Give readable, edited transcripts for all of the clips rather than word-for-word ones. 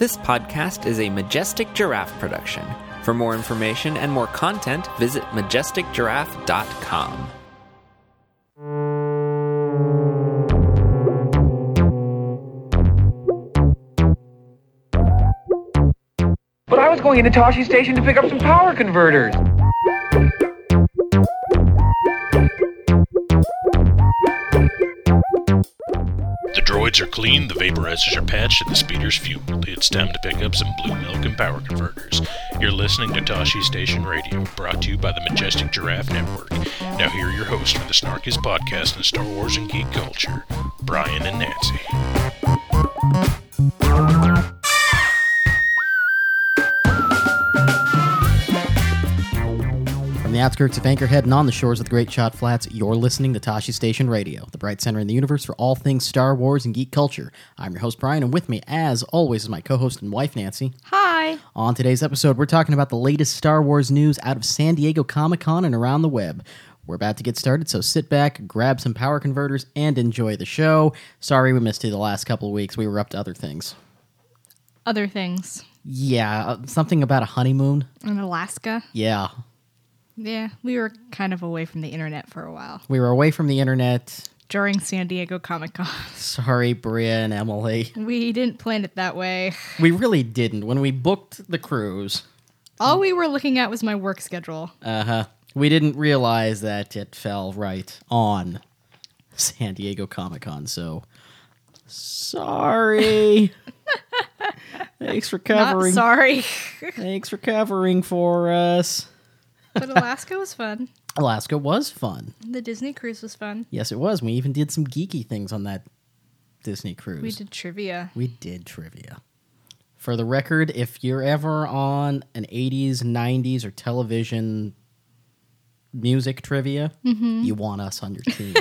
This podcast is a Majestic Giraffe production. For more information and more content, visit majesticgiraffe.com. But I was going into Toshi Station to pick up some power converters. The droids are clean, the vaporizers are patched, and the speeder's fueled. It's time to pick up some blue milk and power converters. You're listening to Toshi Station Radio, brought to you by the Majestic Giraffe Network. Now here are your hosts for the snarkiest podcast in Star Wars and geek culture, Brian and Nancy. From the outskirts of Anchorhead and on the shores of the Great Shot Flats, you're listening to Toshi Station Radio, the bright center in the universe for all things Star Wars and geek culture. I'm your host, Brian, and with me, as always, is my co-host and wife, Nancy. Hi. On today's episode, we're talking about the latest Star Wars news out of San Diego Comic-Con and around the web. We're about to get started, so sit back, grab some power converters, and enjoy the show. Sorry we missed you the last couple of weeks. We were up to other things. Other things. Yeah, something about a honeymoon. In Alaska. Yeah. Yeah, we were kind of away from the internet for a while. We were away from the internet. During San Diego Comic-Con. Sorry, Bria and Emily. We didn't plan it that way. We really didn't. When we booked the cruise... All we were looking at was my work schedule. We didn't realize that it fell right on San Diego Comic-Con, so... Sorry. Thanks for covering. Not sorry. Thanks for covering for us. But Alaska was fun. Alaska was fun. The Disney cruise was fun. Yes, it was. We even did some geeky things on that Disney cruise. We did trivia. For the record, if you're ever on an 80s, 90s, or television music trivia, you want us on your team.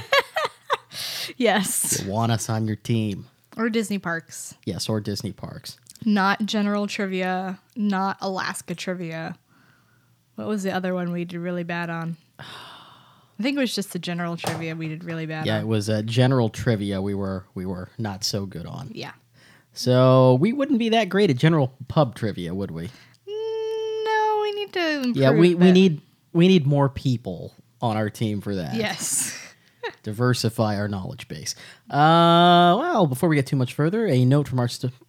Yes. You want us on your team. Or Disney parks. Yes, or Disney parks. Not general trivia. Not Alaska trivia. What was the other one we did really bad on? I think it was just the general trivia we did really bad on. Yeah, it was general trivia we were not so good on. Yeah. So we wouldn't be that great at general pub trivia, would we? No, we need to improve. Yeah, we need more people on our team for that. Yes. Diversify our knowledge base. Well, before we get too much further, a note from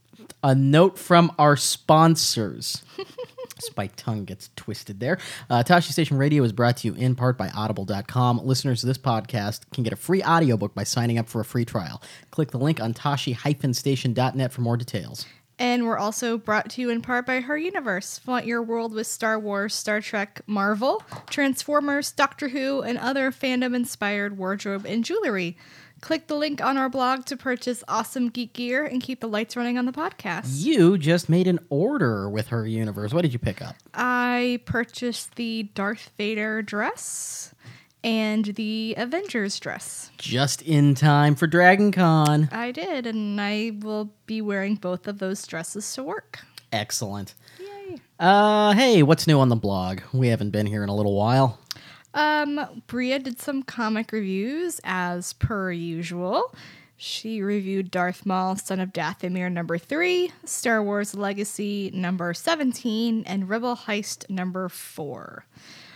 our sponsors. My tongue gets twisted there. Toshi Station Radio is brought to you in part by Audible.com. Listeners of this podcast can get a free audiobook by signing up for a free trial. Click the link on Toshi-Station.net for more details. And we're also brought to you in part by Her Universe. Flaunt your world with Star Wars, Star Trek, Marvel, Transformers, Doctor Who, and other fandom-inspired wardrobe and jewelry. Click the link on our blog to purchase awesome geek gear and keep the lights running on the podcast. You just made an order with Her Universe. What did you pick up? I purchased the Darth Vader dress and the Avengers dress. Just in time for Dragon Con. I did, and I will be wearing both of those dresses to work. Excellent. Yay. Hey, what's new on the blog? We haven't been here in a little while. Bria did some comic reviews, as per usual. She reviewed Darth Maul, Son of Dathomir number 3, Star Wars Legacy number 17, and Rebel Heist number 4.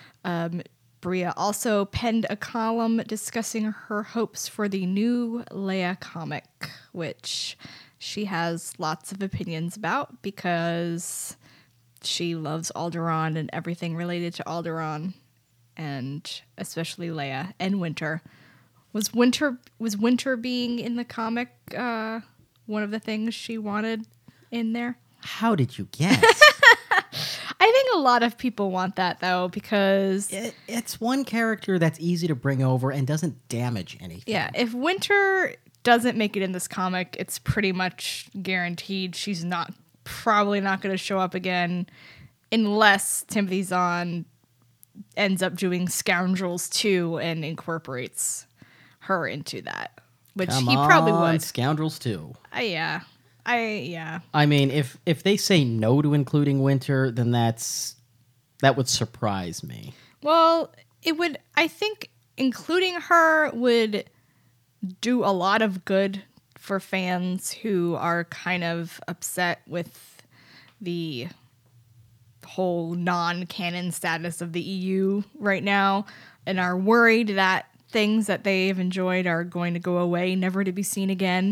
Bria also penned a column discussing her hopes for the new Leia comic, which she has lots of opinions about because she loves Alderaan and everything related to Alderaan. And especially Leia and Winter. Was Winter being in the comic one of the things she wanted in there? How did you guess? I think a lot of people want that, though, because... It's one character that's easy to bring over and doesn't damage anything. Yeah, if Winter doesn't make it in this comic, it's pretty much guaranteed she's probably not going to show up again unless Timothy Zahn ends up doing Scoundrels 2 and incorporates her into that, which he probably would. Scoundrels 2. Yeah. I mean, if they say no to including Winter, then that would surprise me. Well, it would. I think including her would do a lot of good for fans who are kind of upset with the whole non-canon status of the EU right now and are worried that things that they've enjoyed are going to go away, never to be seen again.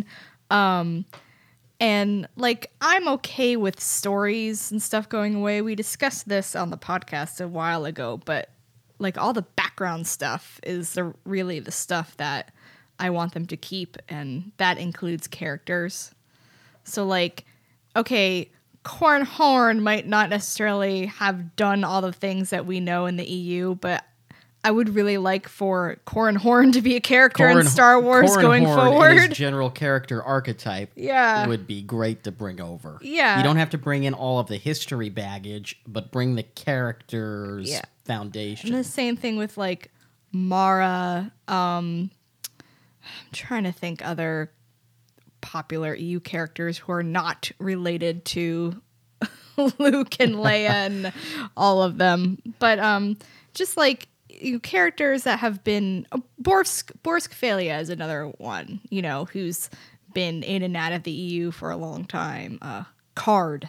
And like, I'm okay with stories and stuff going away. We discussed this on the podcast a while ago, but like all the background stuff is really the stuff that I want them to keep, and that includes characters. So like, okay, Cornhorn might not necessarily have done all the things that we know in the EU, but I would really like for Cornhorn to be a character in Star Wars going forward. And his general character archetype would be great to bring over. Yeah. You don't have to bring in all of the history baggage, but bring the character's foundation. And the same thing with like Mara. I'm trying to think other popular EU characters who are not related to Luke and Leia and all of them. But just like characters that have been Borsk Phalia is another one, who's been in and out of the EU for a long time. Card,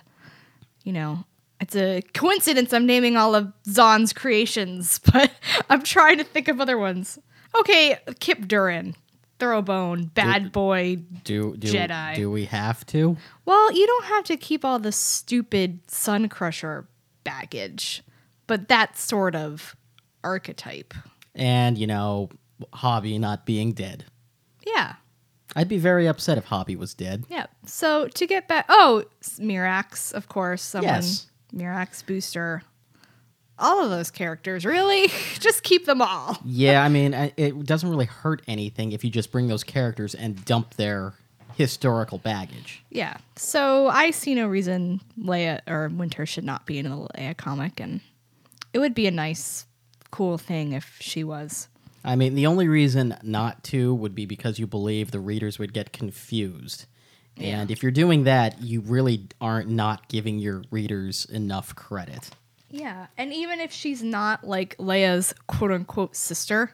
it's a coincidence I'm naming all of Zahn's creations, but I'm trying to think of other ones. Okay, Kip Durin, Thoroughbone, Bad Boy, Jedi. Do we have to? Well, you don't have to keep all the stupid Sun Crusher baggage, but that sort of archetype. And, Hobby not being dead. Yeah. I'd be very upset if Hobby was dead. Yeah. So to get back... Mirax, of course. Yes. Mirax, Booster. All of those characters, really? Just keep them all. Yeah, I mean, it doesn't really hurt anything if you just bring those characters and dump their historical baggage. Yeah. So I see no reason Leia or Winter should not be in the Leia comic, and it would be a nice, cool thing if she was. I mean, the only reason not to would be because you believe the readers would get confused. Yeah. And if you're doing that, you really aren't not giving your readers enough credit. Yeah, and even if she's not like Leia's quote-unquote sister,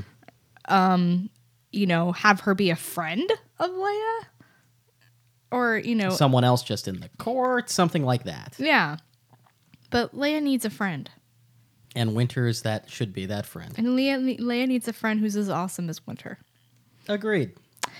have her be a friend of Leia, or someone else just in the court, something like that. Yeah, but Leia needs a friend, and Winter should be that friend. and Leia needs a friend who's as awesome as Winter. Agreed.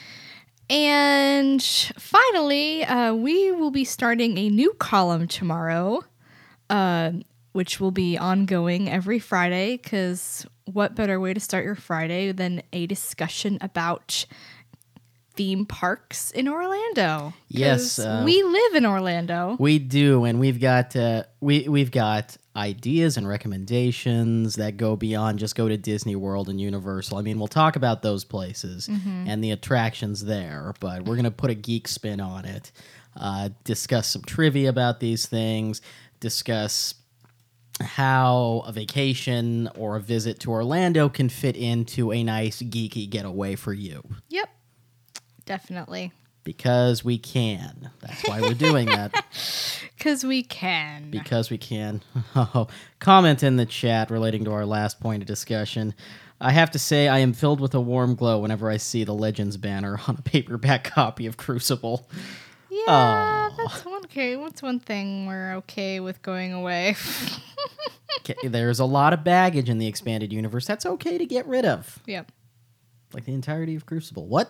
And finally, we will be starting a new column tomorrow. Which will be ongoing every Friday, because what better way to start your Friday than a discussion about theme parks in Orlando? Yes, we live in Orlando. We do, and we've got we've got ideas and recommendations that go beyond just go to Disney World and Universal. I mean, we'll talk about those places and the attractions there, but we're gonna put a geek spin on it. Discuss some trivia about these things. Discuss how a vacation or a visit to Orlando can fit into a nice geeky getaway for you. Yep, definitely. Because we can. That's why we're doing that. Because we can. Because we can. Comment in the chat relating to our last point of discussion. I have to say I am filled with a warm glow whenever I see the Legends banner on a paperback copy of Crucible. Yeah, that's one thing we're okay with going away. There's a lot of baggage in the expanded universe. That's okay to get rid of. Yep. Like the entirety of Crucible. What?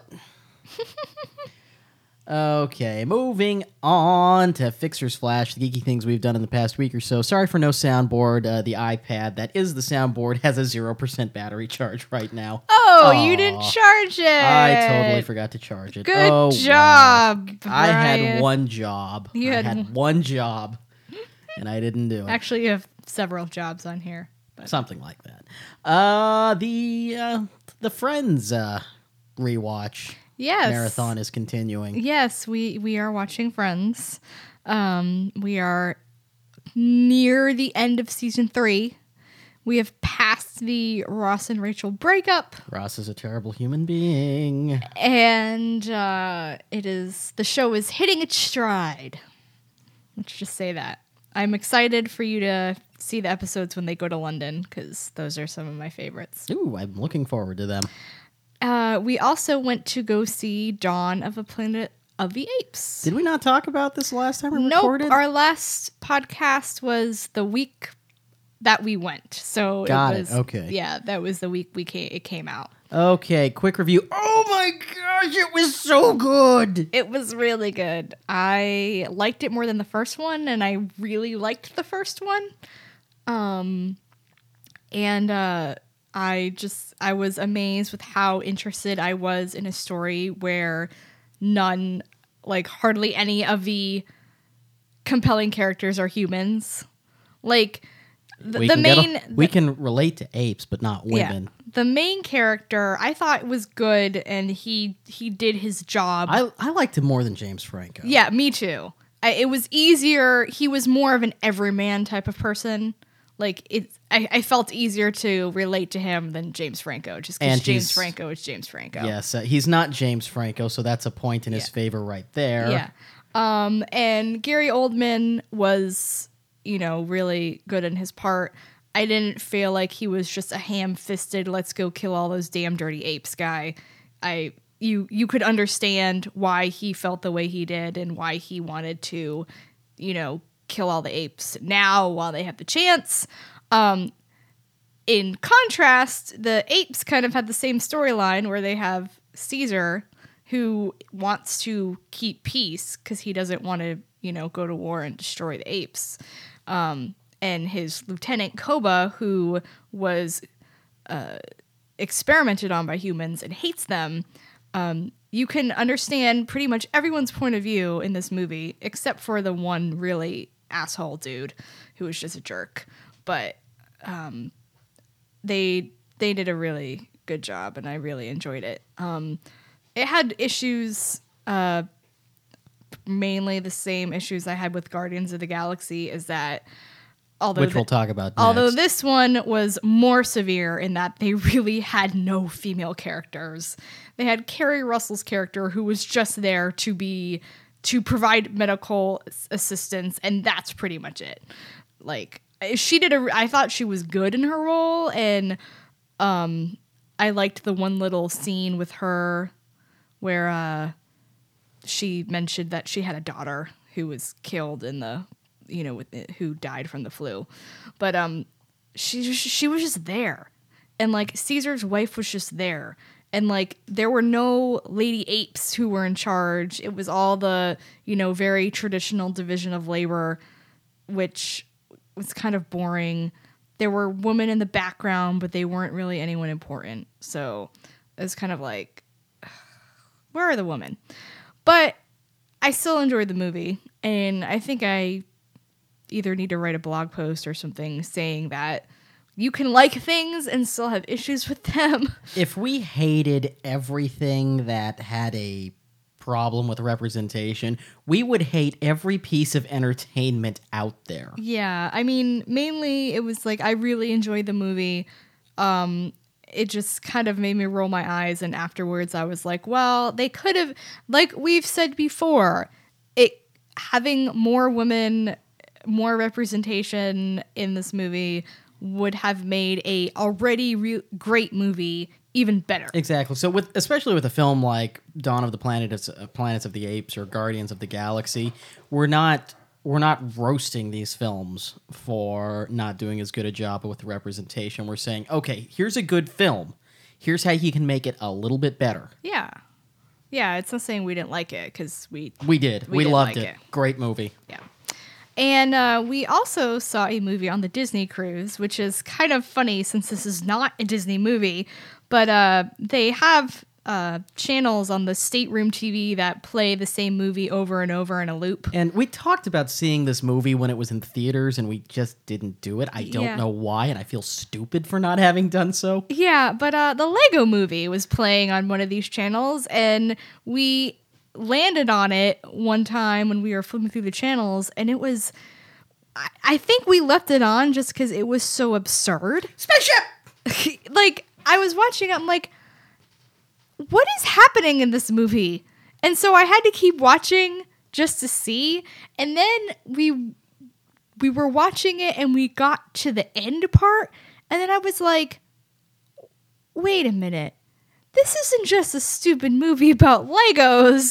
Okay, moving on to Fixer's Flash, the geeky things we've done in the past week or so. Sorry for no soundboard. The iPad that is the soundboard has a 0% battery charge right now. Oh, you didn't charge it. I totally forgot to charge it. Good job, wow. I had Brian. one job. You had one job, and I didn't do it. Actually, you have several jobs on here. But. Something like that. The Friends rewatch. Yes. Marathon is continuing. Yes, we are watching Friends. We are near the end of season 3. We have passed the Ross and Rachel breakup. Ross is a terrible human being. And the show is hitting its stride. Let's just say that. I'm excited for you to see the episodes when they go to London, because those are some of my favorites. Ooh, I'm looking forward to them. We also went to go see Dawn of a Planet of the Apes. Did we not talk about this last time we Nope, recorded? our last podcast was the week that we went. So Got it it, was, okay. Yeah, that was the week it came out. Okay, quick review. Oh my gosh, it was so good! It was really good. I liked it more than the first one, and I really liked the first one. I was amazed with how interested I was in a story where hardly any of the compelling characters are humans. Like, We can relate to apes, but not women. Yeah, the main character I thought was good, and he did his job. I liked him more than James Franco. Yeah, me too. It was easier. He was more of an everyman type of person. Like, I felt easier to relate to him than James Franco, just because James Franco is James Franco. Yes, he's not James Franco, so that's a point in his favor right there. Yeah. And Gary Oldman was, really good in his part. I didn't feel like he was just a ham-fisted, let's go kill all those damn dirty apes guy. You could understand why he felt the way he did and why he wanted to, kill all the apes now while they have the chance. In contrast, the apes kind of had the same storyline where they have Caesar, who wants to keep peace because he doesn't want to, go to war and destroy the apes. And his lieutenant Koba, who was experimented on by humans and hates them. You can understand pretty much everyone's point of view in this movie, except for the one really asshole dude who was just a jerk. But they did a really good job, and I really enjoyed it. It had issues, mainly the same issues I had with Guardians of the Galaxy, is that which we'll talk about next. Although this one was more severe in that they really had no female characters. They had Kerry Russell's character, who was just there to provide medical assistance, and that's pretty much it. Like, I thought she was good in her role, and I liked the one little scene with her where she mentioned that she had a daughter who was killed in the, who died from the flu. But she was just there. And, like, Caesar's wife was just there. And, like, there were no lady apes who were in charge. It was all the, very traditional division of labor, which was kind of boring. There were women in the background, but they weren't really anyone important. So it was kind of like, where are the women? But I still enjoyed the movie. And I think I either need to write a blog post or something saying that you can like things and still have issues with them. If we hated everything that had a problem with representation, we would hate every piece of entertainment out there. Yeah, I mean, mainly it was like I really enjoyed the movie. It just kind of made me roll my eyes, and afterwards I was like, well, they could have, like we've said before, having more women, more representation in this movie would have made a already great movie even better. Exactly. So especially with a film like Dawn of the Planets of the Apes or Guardians of the Galaxy, we're not roasting these films for not doing as good a job with representation. We're saying, okay, here's a good film. Here's how you can make it a little bit better. Yeah. Yeah, it's not saying we didn't like it, because we did. We loved it. Great movie. Yeah. And we also saw a movie on the Disney cruise, which is kind of funny since this is not a Disney movie. But they have channels on the Stateroom TV that play the same movie over and over in a loop. And we talked about seeing this movie when it was in theaters, and we just didn't do it. I don't know why, and I feel stupid for not having done so. Yeah, but the Lego Movie was playing on one of these channels, and we landed on it one time when we were flipping through the channels, and it was, I think we left it on just because it was so absurd. Spaceship! Like, I was watching it, I'm like, what is happening in this movie? And so I had to keep watching just to see, and then we were watching it, and we got to the end part, and then I was like, wait a minute. This isn't just a stupid movie about Legos.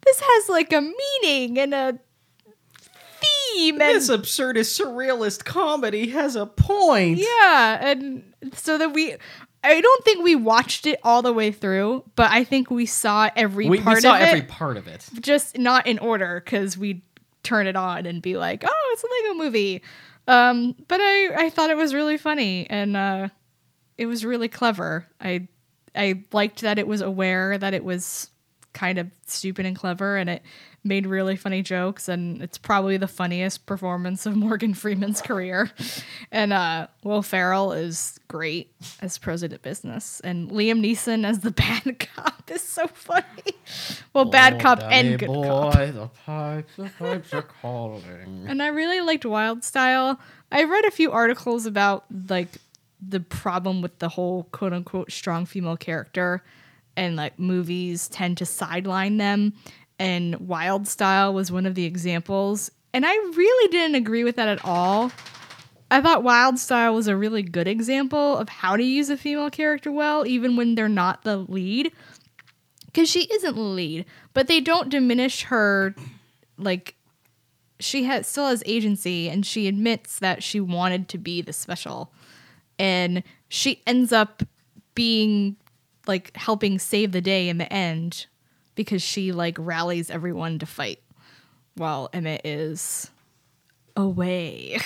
this has like a meaning and a theme. And This absurdist surrealist comedy has a point. yeah, and so that I don't think we watched it all the way through, but I think we saw every We part saw of it. every part of it. Just not in order, because we'd turn it on and be like, oh, it's a Lego movie. But I thought it was really funny, and it was really clever. I liked that it was aware that it was kind of stupid and clever, and it made really funny jokes, and it's probably the funniest performance of Morgan Freeman's career. And Will Ferrell is great as President Business, and Liam Neeson as the bad cop is so funny. Well, bad cop and good cop. The pipes are calling. And I really liked Wild Style. I read a few articles about like the problem with the whole quote unquote strong female character, and like movies tend to sideline them. And Wild Style was one of the examples. And I really didn't agree with that at all. I thought Wild Style was a really good example of how to use a female character well, even when they're not the lead. Because she isn't the lead, but they don't diminish her. Like, she still has agency, and she admits that she wanted to be the special. And she ends up being, like, helping save the day in the end, because she like rallies everyone to fight while Emmett is away.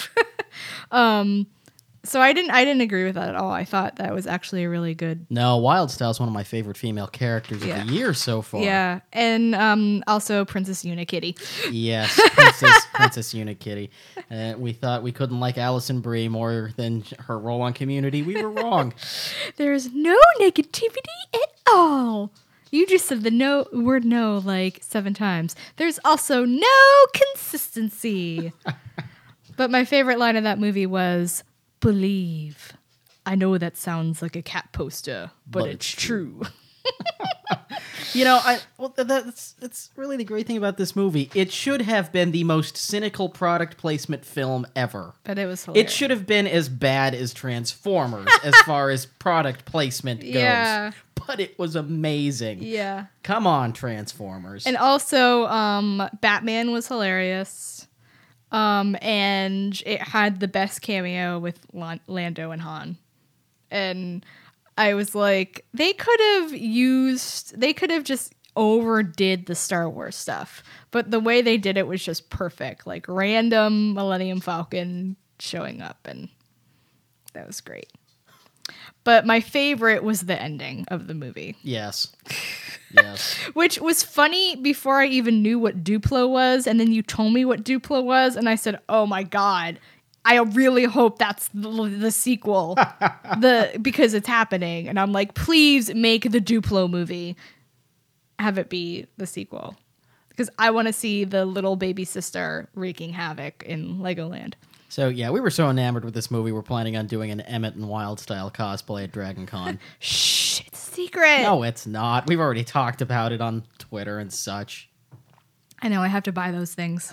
So I didn't agree with that at all. I thought that was actually a really good. No, Wild Style is one of my favorite female characters of the year so far. Yeah, and also Princess Unikitty. Yes, Princess Unikitty. We thought we couldn't like Alison Brie more than her role on Community. We were wrong. There's no negativity at all. You just said the word no like 7 times. There's also no consistency. But my favorite line of that movie was, "Believe." I know that sounds like a cat poster, but it's true. You know, it's really the great thing about this movie. It should have been the most cynical product placement film ever. But it was hilarious. It should have been as bad as Transformers as far as product placement goes. Yeah. But it was amazing. Yeah. Come on, Transformers. And also, Batman was hilarious. And it had the best cameo with Lando and Han. And I was like, they could have just overdid the Star Wars stuff. But the way they did it was just perfect. Like random Millennium Falcon showing up, and that was great. But my favorite was the ending of the movie. Yes. Which was funny before I even knew what Duplo was, and then you told me what Duplo was, and I said, oh my god, I really hope that's the sequel because it's happening. And I'm like, please make the Duplo movie. Have it be the sequel. Because I want to see the little baby sister wreaking havoc in Legoland. So, yeah, we were so enamored with this movie, we're planning on doing an Emmett and Wild style cosplay at Dragon Con. Shh, it's a secret. No, it's not. We've already talked about it on Twitter and such. I know, I have to buy those things.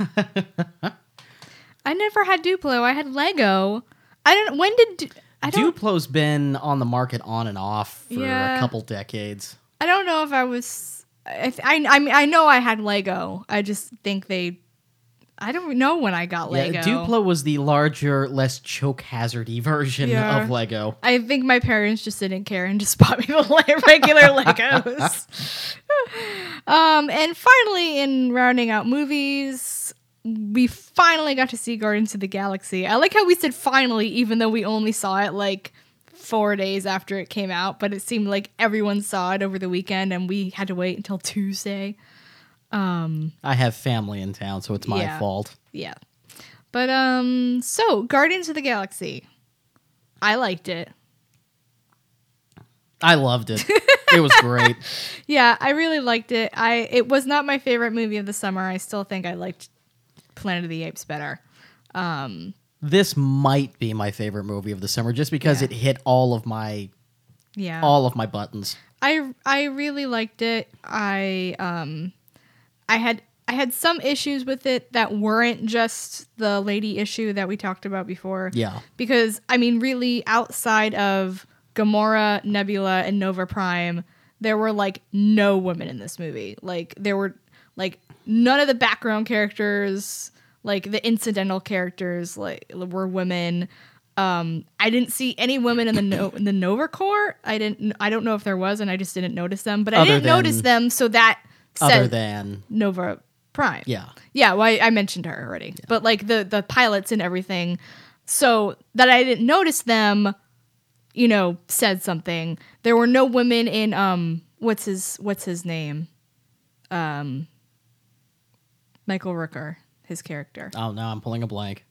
I never had Duplo. I had Lego. Duplo's been on the market on and off for a couple decades. I don't know if I was... I know I had Lego. I just think I don't know when I got Lego. Duplo was the larger, less choke hazardy version of Lego. I think my parents just didn't care and just bought me the regular Legos. And finally, in rounding out movies, we finally got to see Guardians of the Galaxy. I like how we said finally, even though we only saw it like 4 days after it came out, but it seemed like everyone saw it over the weekend and we had to wait until Tuesday. I have family in town, so it's my fault. Yeah. But, so, Guardians of the Galaxy. I liked it. I loved it. It was great. Yeah, I really liked it. It was not my favorite movie of the summer. I still think I liked Planet of the Apes better. This might be my favorite movie of the summer, just because it hit all of my buttons. I really liked it. I had some issues with it that weren't just the lady issue that we talked about before. Yeah. Because, I mean, really, outside of Gamora, Nebula, and Nova Prime, there were, like, no women in this movie. Like, there were Like none of the background characters, like the incidental characters, like were women. I didn't see any women in the Nova Corps. I don't know if there was, and I just didn't notice them. But I didn't notice them, so that Other said than Nova Prime. yeah, Yeah, well, I mentioned her already. Yeah. But like the pilots and everything, so that I didn't notice them, you know, said something. There were no women in what's his name? Michael Rooker, his character. oh no, I'm pulling a blank.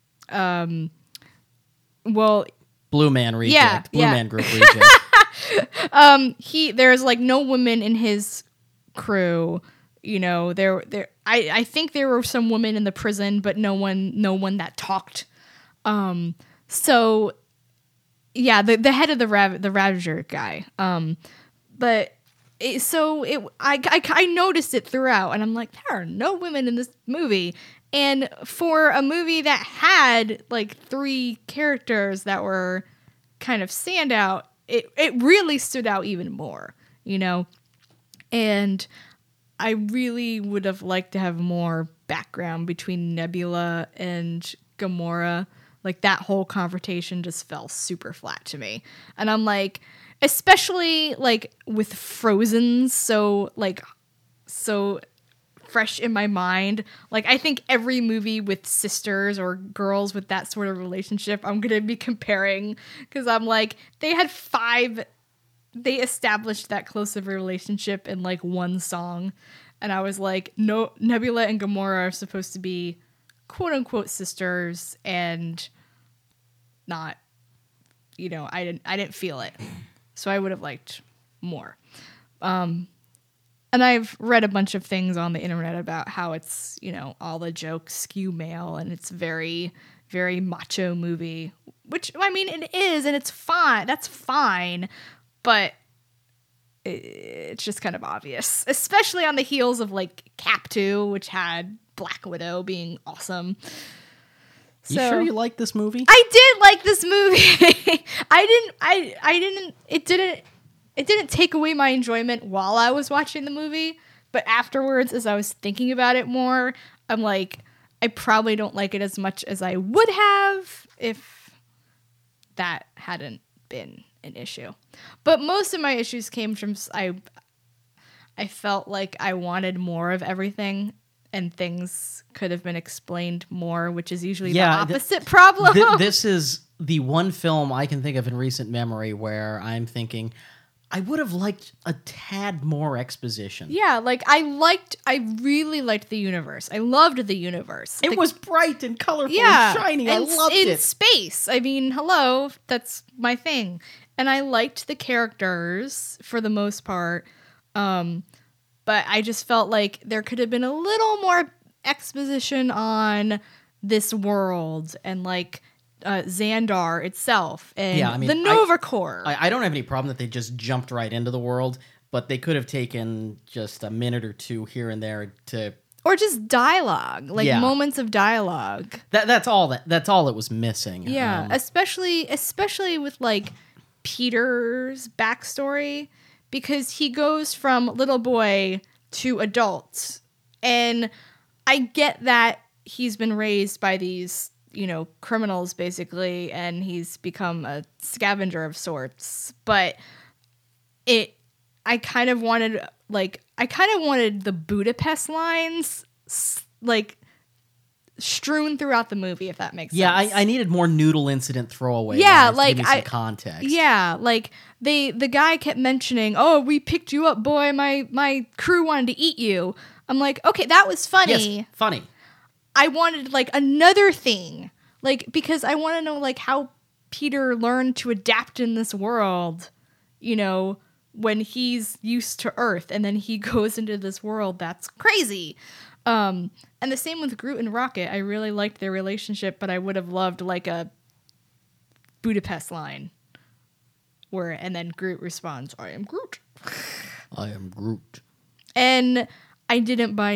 Well, Blue Man Reject. Blue yeah. Man Group Reject. There's like no women in his crew. You know, I think there were some women in the prison, but no one that talked. So yeah, the head of the Ravager guy. But I noticed it throughout, and I'm like, there are no women in this movie. And for a movie that had like 3 characters that were kind of standout, it really stood out even more, you know? And I really would have liked to have more background between Nebula and Gamora. Like that whole confrontation just fell super flat to me. And I'm like, especially like with Frozen, so fresh in my mind. Like I think every movie with sisters or girls with that sort of relationship, I'm going to be comparing, because I'm like, they established that close of a relationship in like one song. And I was like, no, Nebula and Gamora are supposed to be quote unquote sisters, and not, you know, I didn't feel it. So I would have liked more. And I've read a bunch of things on the internet about how it's, you know, all the jokes skew male, and it's very, very macho movie, which, I mean, it is, and it's fine. That's fine. But it's just kind of obvious, especially on the heels of like Cap 2, which had Black Widow being awesome. You sure you like this movie? I did like this movie. It didn't take away my enjoyment while I was watching the movie, but afterwards, as I was thinking about it more, I'm like, I probably don't like it as much as I would have if that hadn't been an issue. But most of my issues came from I felt like I wanted more of everything, and things could have been explained more, which is usually the opposite problem. This is the one film I can think of in recent memory where I'm thinking, I would have liked a tad more exposition. Yeah, like I really liked the universe. I loved the universe. It was bright and colorful and shiny. I loved it. In space. I mean, hello, that's my thing. And I liked the characters for the most part. But I just felt like there could have been a little more exposition on this world and like Xandar itself and the Nova Corps. I don't have any problem that they just jumped right into the world, but they could have taken just a minute or two here and there to, or just dialogue, like moments of dialogue. That's all it was missing. Yeah, especially with like Peter's backstory, because he goes from little boy to adult, and I get that he's been raised by these, you know, criminals basically, and he's become a scavenger of sorts, but I kind of wanted the Budapest lines like strewn throughout the movie, if that makes sense. Yeah, I needed more noodle incident throwaway. Yeah, like some context. Yeah, like the guy kept mentioning, "Oh, we picked you up, boy. My crew wanted to eat you." I'm like, okay, that was funny. Yes, funny. I wanted like another thing, like, because I want to know like how Peter learned to adapt in this world, you know, when he's used to Earth and then he goes into this world that's crazy. And the same with Groot and Rocket. I really liked their relationship, but I would have loved like a Budapest line and then Groot responds, "I am Groot." I am Groot. And I didn't buy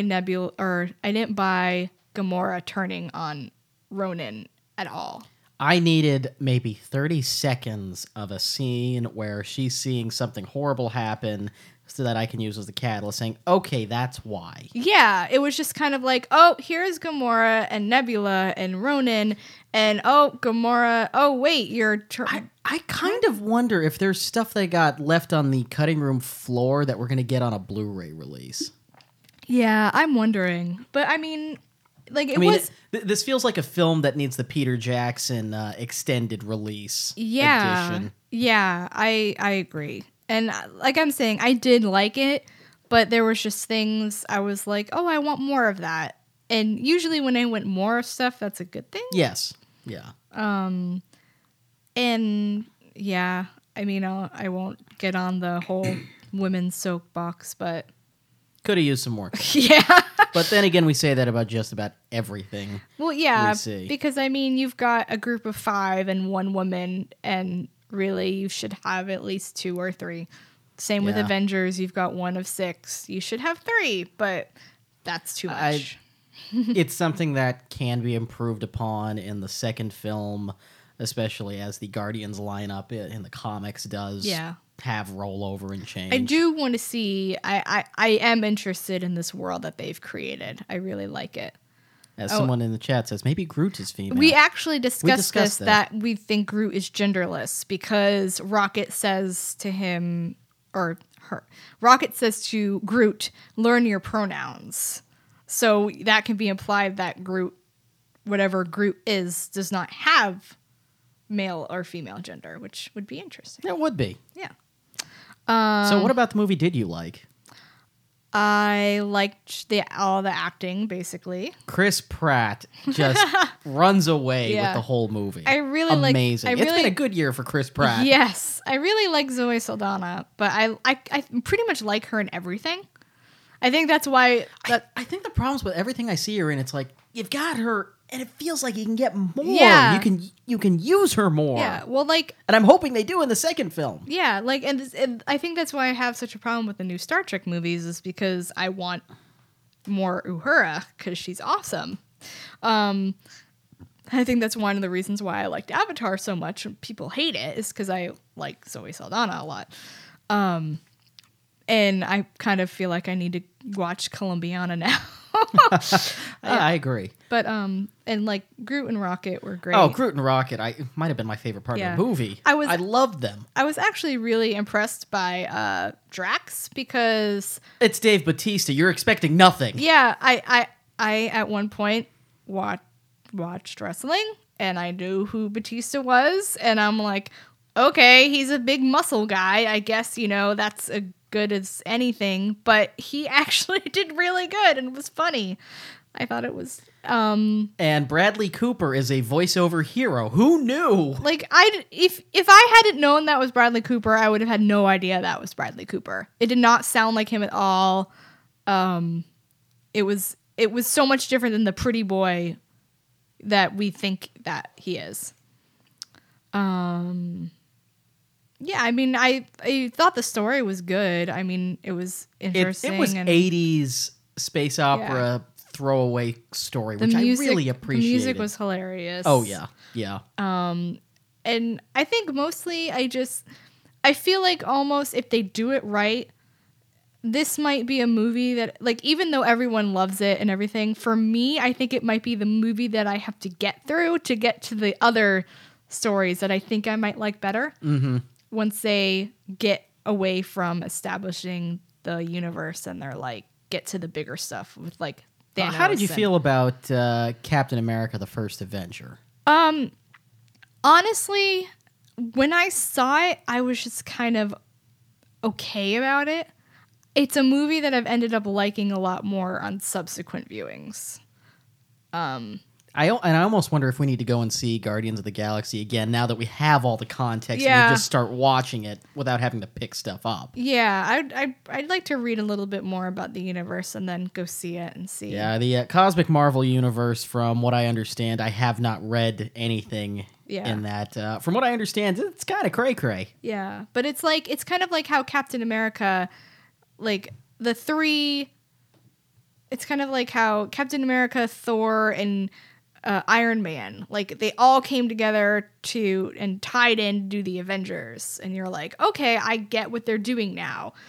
Gamora turning on Ronan at all. I needed maybe 30 seconds of a scene where she's seeing something horrible happen, so that I can use as the catalyst, saying, okay, that's why. Yeah, it was just kind of like, oh, here's Gamora and Nebula and Ronan, and oh, Gamora, oh, wait, you're... I kind of wonder if there's stuff that got left on the cutting room floor that we're going to get on a Blu-ray release. Yeah, I'm wondering. But, I mean, like, this feels like a film that needs the Peter Jackson extended release edition. Yeah, I agree. And like I'm saying, I did like it, but there was just things I was like, oh, I want more of that. And usually when I want more stuff, that's a good thing. Yes. Yeah. And yeah, I mean, I won't get on the whole women's soapbox, but could have used some more. Yeah. But then again, we say that about just about everything. Well, yeah, we see. Because I mean, you've got a group of 5 and 1 woman, and really, you should have at least 2 or 3. Same with Yeah. Avengers, you've got 1 of 6. You should have 3, but that's too much. It's something that can be improved upon in the second film, especially as the Guardians lineup in the comics does have rollover and change. I do want to see. I am interested in this world that they've created. I really like it. As someone in the chat says, maybe Groot is female. We actually discussed this, that we think Groot is genderless because Rocket says to him, or her, Rocket says to Groot, learn your pronouns. So that can be implied that Groot, whatever Groot is, does not have male or female gender, which would be interesting. It would be. Yeah. So what about the movie did you like? I liked all the acting, basically. Chris Pratt just runs away Yeah. with the whole movie. I really like- amazing. I It's really- been a good year for Chris Pratt. Yes, I really like Zoe Saldana, but I pretty much like her in everything. I think that's why. I think the problems with everything I see her in, it's like you've got her, and it feels like you can get more. Yeah. You can use her more. Yeah, well, like, And I'm hoping they do in the second film. yeah, like, and I think that's why I have such a problem with the new Star Trek movies, is because I want more Uhura because she's awesome. I think that's one of the reasons why I liked Avatar so much. People hate it is because I like Zoe Saldana a lot. And I kind of feel like I need to watch Columbiana now. I agree. But and like Groot and Rocket were great. Oh, Groot and Rocket, it might have been my favorite part Yeah. of the movie. I loved them. I was actually really impressed by Drax because It's Dave Bautista. You're expecting nothing. yeah, I at one point watched wrestling and I knew who Batista was, and I'm like, okay, he's a big muscle guy. I guess, that's as good as anything, but he actually did really good and was funny. I thought it was And Bradley Cooper is a voiceover hero. Who knew? like if I hadn't known that was Bradley Cooper, I would have had no idea that was Bradley Cooper. It did not sound like him at all. It was so much different than the pretty boy that we think that he is. Yeah, I mean, I thought the story was good. I mean, it was interesting. It was 80s space opera throwaway story, which I really appreciated. The music was hilarious. Oh, yeah. Yeah. And I think mostly I feel like almost if they do it right, this might be a movie that, like, even though everyone loves it and everything, for me, I think it might be the movie that I have to get through to get to the other stories that I think I might like better. Mm-hmm. Once they get away from establishing the universe and they're like, get to the bigger stuff with like Thanos. How did you feel about Captain America: The First Avenger? Honestly, when I saw it, I was just kind of okay about it. It's a movie that I've ended up liking a lot more on subsequent viewings. I almost wonder if we need to go and see Guardians of the Galaxy again now that we have all the context Yeah. and we just start watching it without having to pick stuff up. Yeah, I'd like to read a little bit more about the universe and then go see it and see. Yeah, the Cosmic Marvel universe, from what I understand, I have not read anything in that. From what I understand, it's kind of cray-cray. Yeah, but it's kind of like how Captain America, like the three. It's kind of like how Captain America, Thor, and Iron Man, like they all came together and tied in to do the Avengers, and you're like, okay, I get what they're doing now.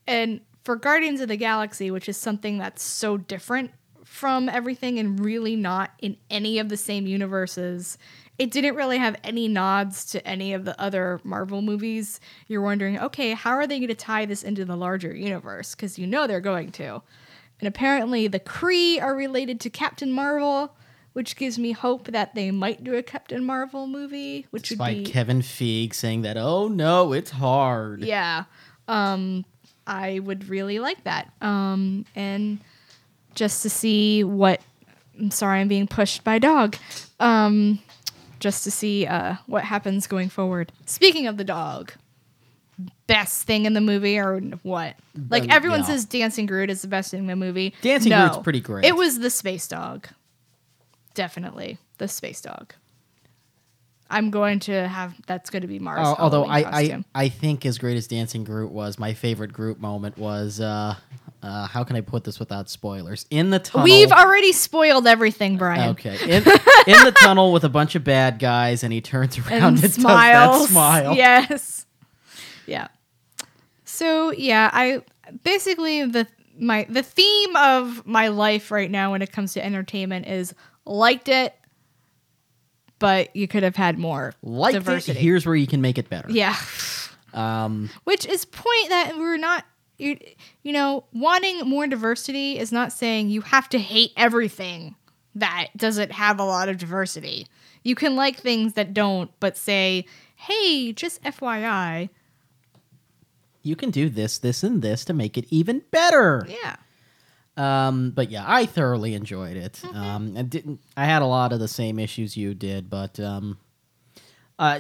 And for Guardians of the Galaxy, which is something that's so different from everything and really not in any of the same universes, it didn't really have any nods to any of the other Marvel movies. You're wondering, okay, how are they going to tie this into the larger universe? Because you know they're going to. And apparently the Kree are related to Captain Marvel, which gives me hope that they might do a Captain Marvel movie, which Despite would be... Kevin Feige saying that, oh no, it's hard. Yeah. I would really like that. And just to see what... I'm sorry, I'm being pushed by a dog. Just to see what happens going forward. Speaking of the dog, best thing in the movie or what? Like everyone says Dancing Groot is the best thing in the movie. Dancing Groot's pretty great. It was the space dog. Definitely the space dog. I'm going to have... That's going to be Mars. Although costume. I think as great as Dancing Groot was, my favorite Groot moment was... how can I put this without spoilers? In the tunnel. We've already spoiled everything, Brian. Okay. In the tunnel with a bunch of bad guys, and he turns around and smiles. does that smile. Yes. Yeah. So yeah, I basically the theme of my life right now when it comes to entertainment is liked it, but you could have had more diversity. Here's where you can make it better. Yeah. Which is point that we're not. You know, wanting more diversity is not saying you have to hate everything that doesn't have a lot of diversity. You can like things that don't, but say, hey, just FYI. You can do this, this, and this to make it even better. Yeah. But yeah, I thoroughly enjoyed it. I had a lot of the same issues you did, but I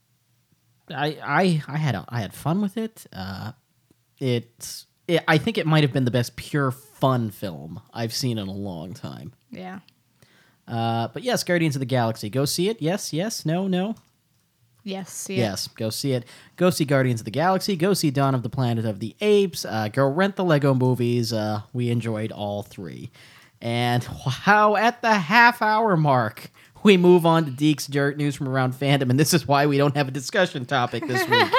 had fun with it. I think it might have been the best pure fun film I've seen in a long time. Yeah. But yes, Guardians of the Galaxy. Go see it. Yes, no. Yes. Yes, go see it. Go see Guardians of the Galaxy. Go see Dawn of the Planet of the Apes. Go rent the Lego movies. We enjoyed all three. And wow, at the half-hour mark, we move on to Deke's Dirt News from Around Fandom, and this is why we don't have a discussion topic this week.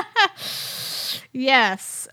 Yes.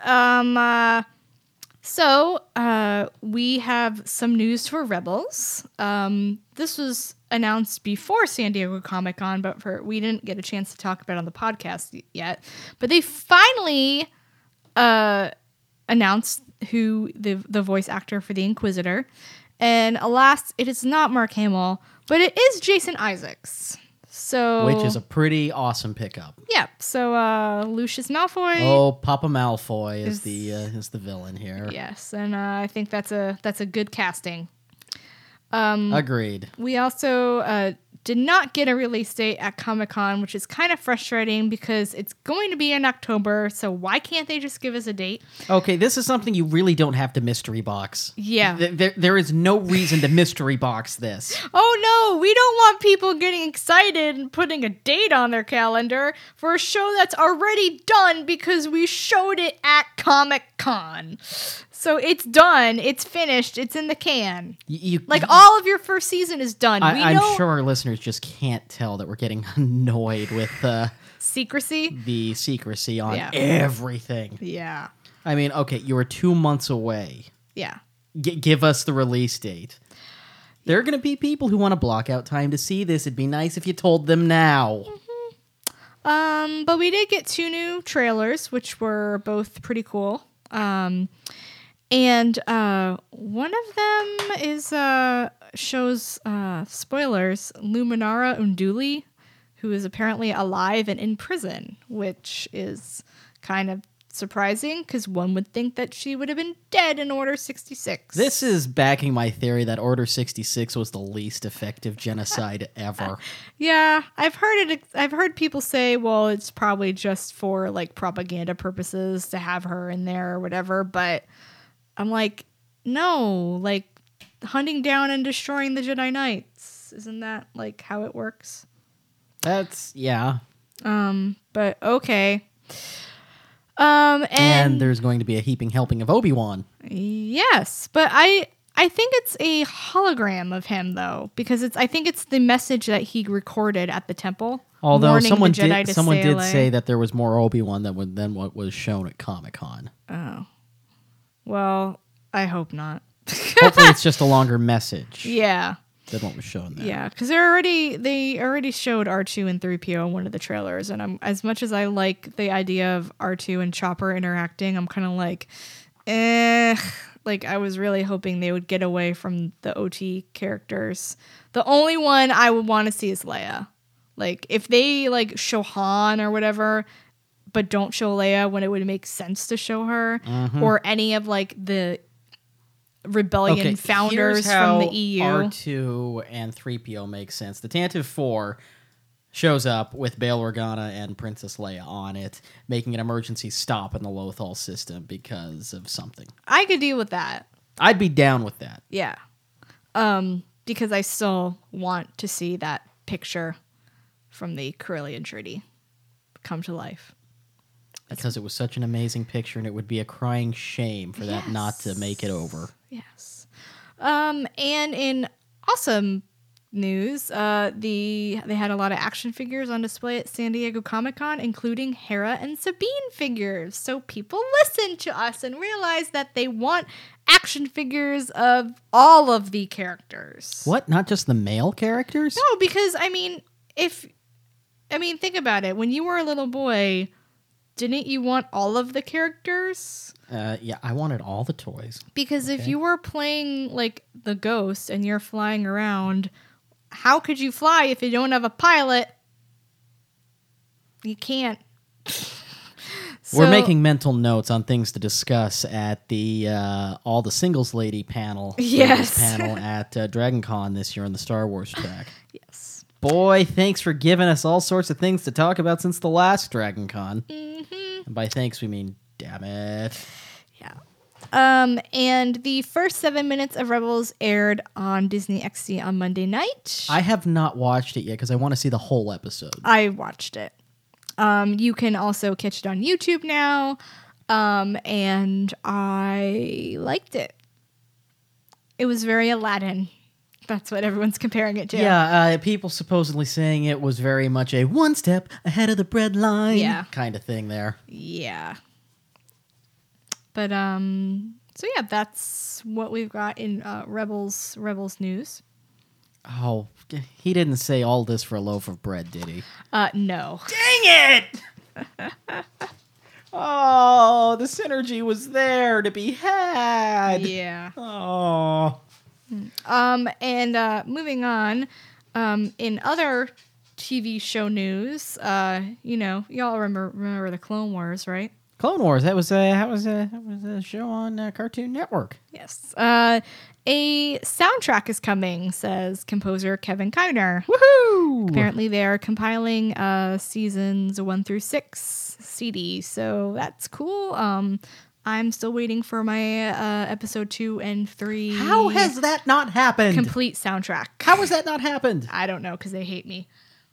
So we have some news for Rebels. This was announced before San Diego Comic-Con, but we didn't get a chance to talk about it on the podcast yet. But they finally announced who the voice actor for the Inquisitor. And alas, it is not Mark Hamill, but it is Jason Isaacs. So, which is a pretty awesome pickup. Yeah. So Lucius Malfoy. Oh, Papa Malfoy is the villain here. Yes, and I think that's a good casting. Agreed. We also did not get a release date at Comic-Con, which is kind of frustrating because it's going to be in October, so why can't they just give us a date? Okay, this is something you really don't have to mystery box. Yeah. There is no reason to mystery box this. Oh no, we don't want people getting excited and putting a date on their calendar for a show that's already done because we showed it at Comic-Con. So it's done, it's finished, it's in the can. All of your first season is done. I'm sure our listeners just can't tell that we're getting annoyed with secrecy? The secrecy on everything. Yeah. I mean, okay, you were 2 months away. Yeah. Give us the release date. There are going to be people who want to block out time to see this. It'd be nice if you told them now. Mm-hmm. But we did get 2 new trailers, which were both pretty cool. And one of them is shows spoilers, Luminara Unduli, who is apparently alive and in prison, which is kind of surprising because one would think that she would have been dead in Order 66. This is backing my theory that Order 66 was the least effective genocide ever. Yeah, I've heard people say, well, it's probably just for like propaganda purposes to have her in there or whatever, but I'm like, no, like hunting down and destroying the Jedi Knights. Isn't that like how it works? Yeah. But okay. And there's going to be a heaping helping of Obi-Wan. Yes, but I think it's a hologram of him though, because I think it's the message that he recorded at the temple. Although someone did say that there was more Obi-Wan than what was shown at Comic-Con. Oh. Well, I hope not. Hopefully, it's just a longer message Yeah. than what was shown there. Yeah, because they already showed R2 and 3PO in one of the trailers, and I'm as much as I like the idea of R2 and Chopper interacting, I'm kind of like, like I was really hoping they would get away from the OT characters. The only one I would want to see is Leia. Like if they like show Han or whatever, but don't show Leia when it would make sense to show her, or any of like the rebellion founders from the EU. R2 and 3PO make sense. The Tantive 4 shows up with Bail Organa and Princess Leia on it, making an emergency stop in the Lothal system because of something. I could deal with that. I'd be down with that. Yeah. Because I still want to see that picture from the Corellian Treaty come to life. Because it was such an amazing picture, and it would be a crying shame for that not to make it over. Yes. And in awesome news, they had a lot of action figures on display at San Diego Comic-Con, including Hera and Sabine figures. So people listened to us and realized that they want action figures of all of the characters. What? Not just the male characters? No, because think about it. When you were a little boy, didn't you want all of the characters? Yeah, I wanted all the toys. Because if you were playing like the Ghost and you're flying around, how could you fly if you don't have a pilot? You can't. We're making mental notes on things to discuss at the all the singles lady panel. Yes. Panel at DragonCon this year on the Star Wars track. Yes. Boy, thanks for giving us all sorts of things to talk about since the last DragonCon. Mm-hmm. And by thanks, we mean damn it. Yeah. And the first 7 minutes of Rebels aired on Disney XD on Monday night. I have not watched it yet because I want to see the whole episode. I watched it. You can also catch it on YouTube now. And I liked it. It was very Aladdin. That's what everyone's comparing it to. Yeah, people supposedly saying it was very much a one step ahead of the bread line kind of thing there. Yeah. But, so yeah, that's what we've got in Rebels news. Oh, he didn't say all this for a loaf of bread, did he? No. Dang it! Oh, the synergy was there to be had. Yeah. Oh. And moving on, in other TV show news, y'all remember the Clone Wars, right? Clone Wars. That was a show on Cartoon Network. Yes. A soundtrack is coming, says composer Kevin Kiner. Woohoo! Apparently, they're compiling seasons 1 through 6 CD, so that's cool. I'm still waiting for my episode 2 and 3. How has that not happened? Complete soundtrack. How has that not happened? I don't know, because they hate me.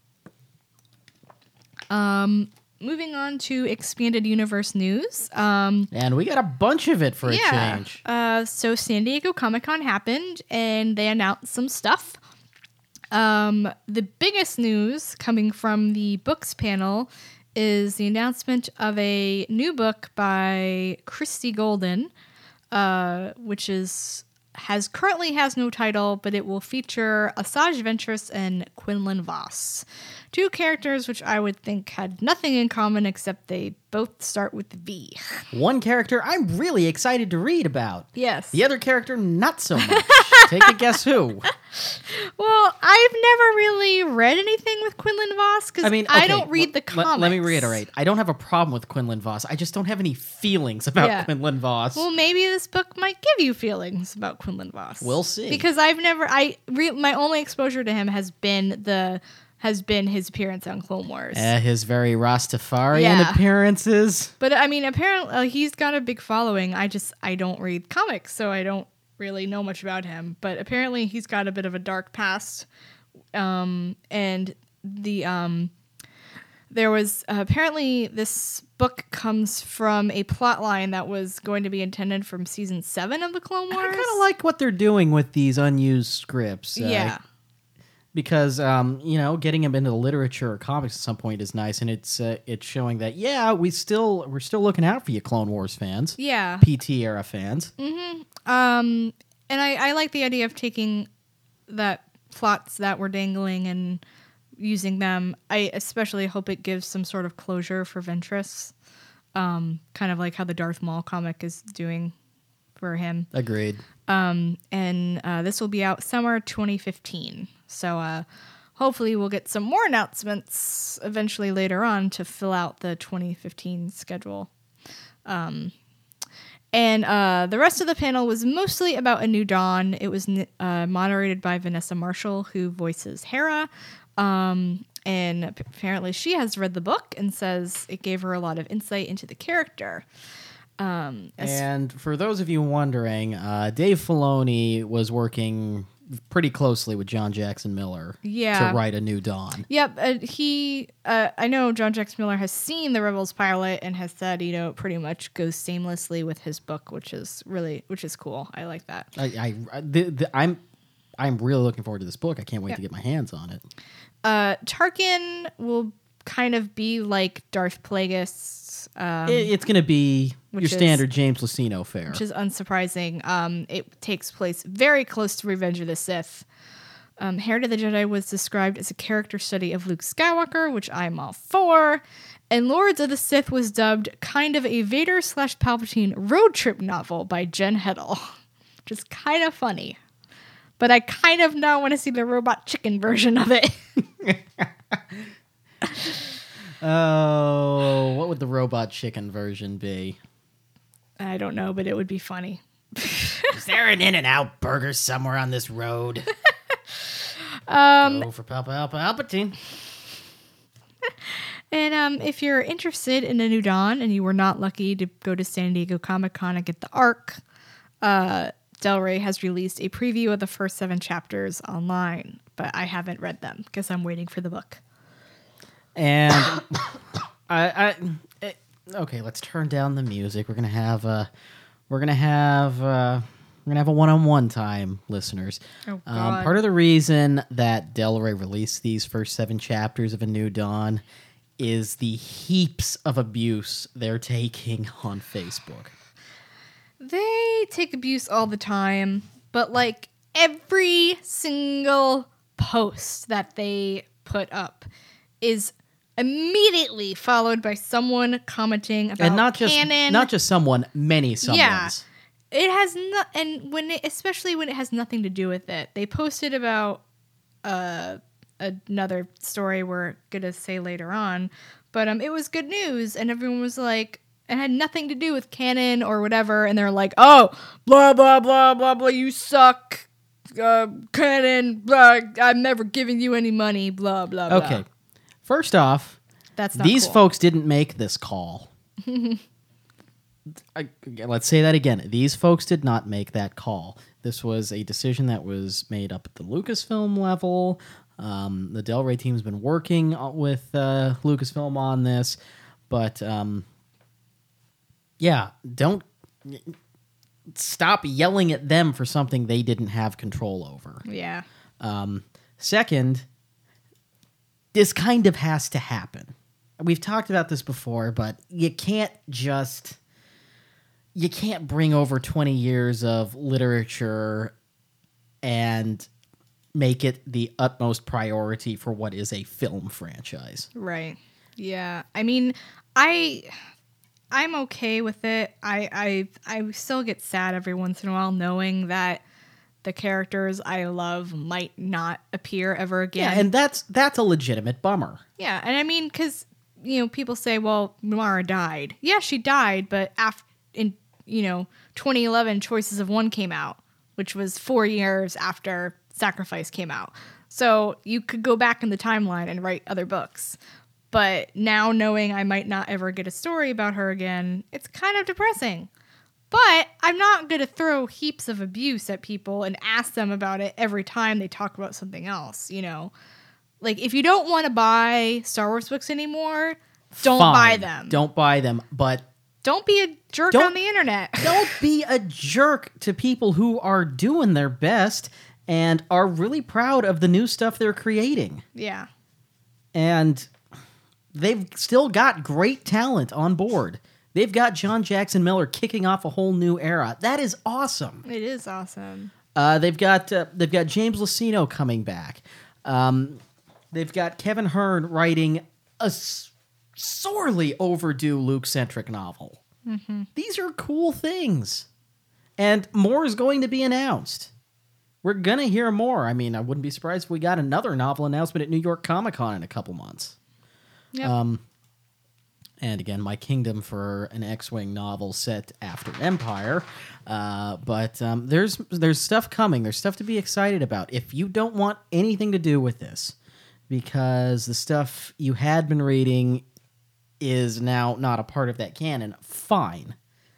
Moving on to expanded universe news. And we got a bunch of it for a change. So San Diego Comic-Con happened, and they announced some stuff. The biggest news coming from the books panel is the announcement of a new book by Christy Golden, which currently has no title, but it will feature Asajj Ventress and Quinlan Vos. Two characters which I would think had nothing in common except they both start with V. One character I'm really excited to read about. Yes. The other character, not so much. Take a guess who. Well, I've never really read anything with Quinlan Vos because I don't read the comics. Let me reiterate. I don't have a problem with Quinlan Vos. I just don't have any feelings about Quinlan Vos. Well, maybe this book might give you feelings about Quinlan Vos. We'll see. Because my only exposure to him has been his appearance on Clone Wars. His very Rastafarian appearances. But I mean, apparently he's got a big following. I don't read comics, so I don't really know much about him. But apparently he's got a bit of a dark past. And there was apparently this book comes from a plot line that was going to be intended from season 7 of the Clone Wars. I kind of like what they're doing with these unused scripts. because getting him into literature or comics at some point is nice, and it's showing that we're still looking out for you, Clone Wars fans, PT era fans. And I like the idea of taking that plots that were dangling and using them. I especially hope it gives some sort of closure for Ventress, kind of like how the Darth Maul comic is doing for him. Agreed. And this will be out summer 2015. So hopefully we'll get some more announcements eventually later on to fill out the 2015 schedule. And the rest of the panel was mostly about A New Dawn. It was moderated by Vanessa Marshall, who voices Hera. And apparently she has read the book and says it gave her a lot of insight into the character. And for those of you wondering, Dave Filoni was working pretty closely with John Jackson Miller to write A New Dawn. Yep. I know John Jackson Miller has seen the Rebels pilot and has said, it pretty much goes seamlessly with his book, which is cool. I like that. I'm really looking forward to this book. I can't wait to get my hands on it. Tarkin will kind of be like Darth Plagueis. It's going to be your standard James Luceno fare. Which is unsurprising. It takes place very close to Revenge of the Sith. Heir to the Jedi was described as a character study of Luke Skywalker, which I'm all for. And Lords of the Sith was dubbed kind of a Vader/Palpatine road trip novel by Jen Heddle, which is kind of funny. But I kind of now want to see the robot chicken version of it. Oh, what would the robot chicken version be? I don't know, but it would be funny. Is there an In-N-Out burger somewhere on this road? Go for Palpatine. And if you're interested in A New Dawn and you were not lucky to go to San Diego Comic-Con and get the ARC, Del Rey has released a preview of the first 7 chapters online, but I haven't read them because I'm waiting for the book. And okay, let's turn down the music. We're gonna have a one-on-one time, listeners. Oh, God. Part of the reason that Del Rey released these first 7 chapters of A New Dawn is the heaps of abuse they're taking on Facebook. They take abuse all the time, but like every single post that they put up is immediately followed by someone commenting about canon. Not just someone, many someones. Yeah, it has not, and especially when it has nothing to do with it. They posted about another story we're gonna say later on, but it was good news, and everyone was like, it had nothing to do with canon or whatever, and they're like, oh, blah blah blah blah blah, you suck, canon, blah, I'm never giving you any money, blah blah blah. Okay. First off, that's not these cool. folks didn't make this call. Let's say that again. These folks did not make that call. This was a decision that was made up at the Lucasfilm level. The Del Rey team's been working with Lucasfilm on this, but don't stop yelling at them for something they didn't have control over. Yeah. Second, this kind of has to happen. We've talked about this before, but you can't bring over 20 years of literature and make it the utmost priority for what is a film franchise. Right. Yeah. I mean, I'm okay with it. I still get sad every once in a while knowing that the characters I love might not appear ever again. Yeah, and that's a legitimate bummer. Yeah, and I mean, because, people say, well, Mara died. Yeah, she died, but in 2011, Choices of One came out, which was 4 years after Sacrifice came out. So you could go back in the timeline and write other books. But now knowing I might not ever get a story about her again, it's kind of depressing. But I'm not going to throw heaps of abuse at people and ask them about it every time they talk about something else, Like, if you don't want to buy Star Wars books anymore, don't buy them. Don't buy them, but... Don't be a jerk on the internet. Don't be a jerk to people who are doing their best and are really proud of the new stuff they're creating. Yeah. And they've still got great talent on board. They've got John Jackson Miller kicking off a whole new era. That is awesome. It is awesome. They've got James Luceno coming back. They've got Kevin Hearn writing a sorely overdue Luke-centric novel. Mm-hmm. These are cool things. And more is going to be announced. We're going to hear more. I mean, I wouldn't be surprised if we got another novel announcement at New York Comic Con in a couple months. Yep. And again, my kingdom for an X-Wing novel set after Empire. But there's stuff coming. There's stuff to be excited about. If you don't want anything to do with this, because the stuff you had been reading is now not a part of that canon, fine.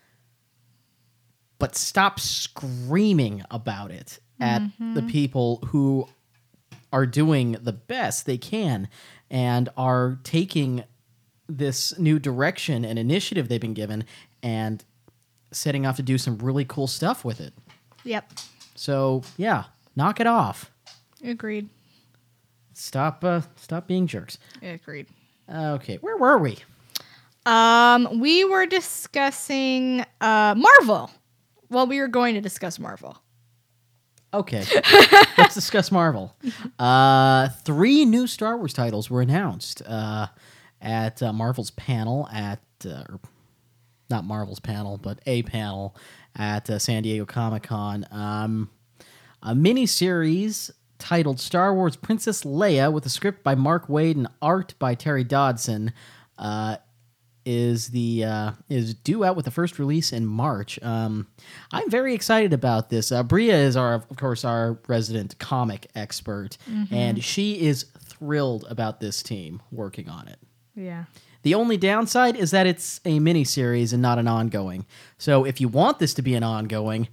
But stop screaming about it at the people who are doing the best they can and are taking this new direction and initiative they've been given and setting off to do some really cool stuff with it. Yep. So, yeah, knock it off. Agreed. Stop being jerks. Agreed. Okay, where were we? We were discussing Marvel. Well, we were going to discuss Marvel. Okay, let's discuss Marvel. 3 new Star Wars titles were announced at Marvel's panel or not Marvel's panel, but a panel at San Diego Comic-Con. A mini-series titled Star Wars Princess Leia with a script by Mark Waid and art by Terry Dodson is due out with the first release in March. I'm very excited about this. Bria is of course our resident comic expert, and she is thrilled about this team working on it. Yeah. The only downside is that it's a miniseries and not an ongoing. So if you want this to be an ongoing,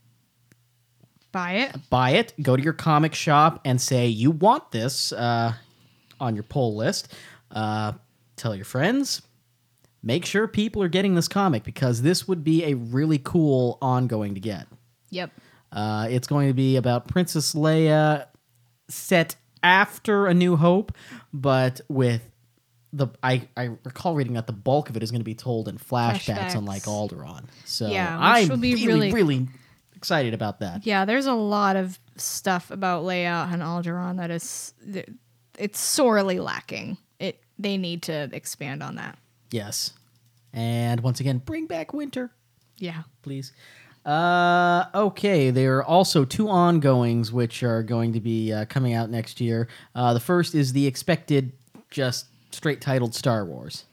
Buy it, go to your comic shop and say you want this on your pull list. Tell your friends. Make sure people are getting this comic because this would be a really cool ongoing to get. Yep. It's going to be about Princess Leia set after A New Hope, but with I recall reading that the bulk of it is going to be told in flashbacks. Unlike Alderaan. So yeah, I'm will be really excited about that. Yeah, there's a lot of stuff about Leia and Alderaan that is it's sorely lacking. They need to expand on that. Yes. And once again, bring back Winter. Yeah. Please. Okay, there are also 2 ongoings which are going to be coming out next year. The first is the expected, just straight titled Star Wars.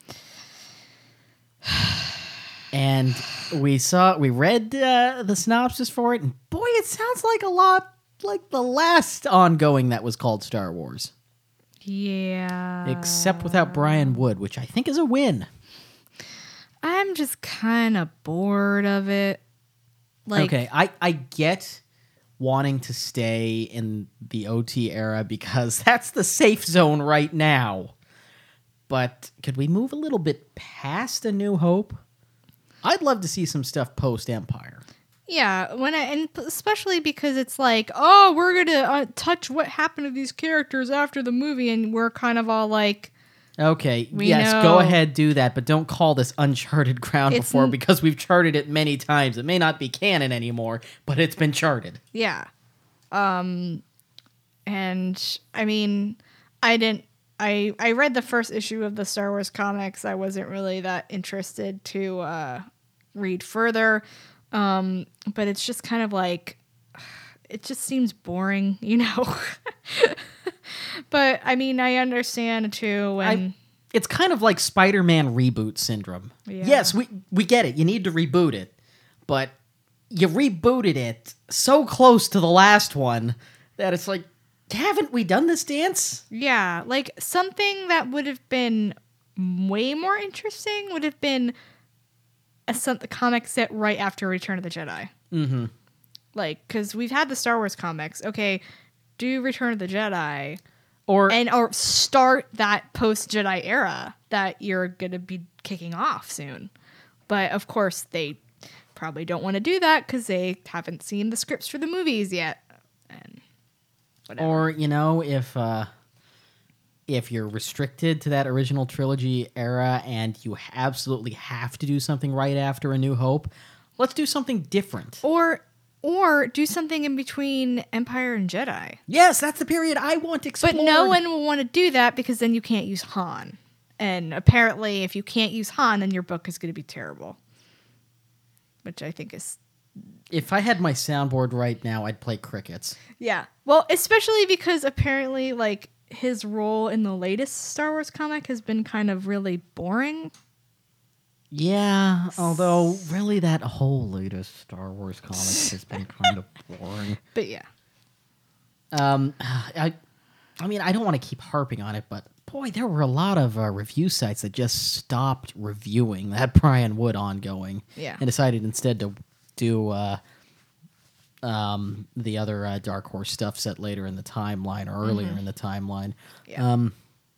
And we read the synopsis for it, and boy, it sounds like a lot like the last ongoing that was called Star Wars. Yeah. Except without Brian Wood, which I think is a win. I'm just kind of bored of it. Okay, I get wanting to stay in the OT era because that's the safe zone right now. But could we move a little bit past A New Hope? I'd love to see some stuff post-Empire. Yeah, and especially because it's like, oh, we're gonna touch what happened to these characters after the movie, and we're kind of all like, okay, we yes, know. Go ahead, do that, but don't call this uncharted ground before because we've charted it many times. It may not be canon anymore, but it's been charted. Yeah, and I mean, I read the first issue of the Star Wars comics. I wasn't really that interested to read further. But it's just kind of like, it just seems boring, you know? But I mean, I understand too when it's kind of like Spider-Man reboot syndrome. Yeah. Yes, we get it. You need to reboot it, but you rebooted it so close to the last one that it's like, haven't we done this dance? Yeah, like something that would have been way more interesting would have been a comic set right after Return of the Jedi. Mm-hmm. Like, because we've had the Star Wars comics. Okay, do Return of the Jedi. Or start that post-Jedi era that you're going to be kicking off soon. But, of course, they probably don't want to do that because they haven't seen the scripts for the movies yet. And whatever. Or, if you're restricted to that original trilogy era and you absolutely have to do something right after A New Hope, let's do something different. Or do something in between Empire and Jedi. Yes, that's the period I want explored. But no one will want to do that because then you can't use Han. And apparently, if you can't use Han, then your book is going to be terrible. Which I think is... If I had my soundboard right now, I'd play crickets. Yeah. Well, especially because apparently, like, his role in the latest Star Wars comic has been kind of really boring. Yeah, although really that whole latest Star Wars comic has been kind of boring. But yeah. I mean, I don't want to keep harping on it, but boy, there were a lot of review sites that just stopped reviewing that Brian Wood ongoing. Yeah. And decided instead to do the other Dark Horse stuff set later in the timeline or earlier in the timeline. Yeah.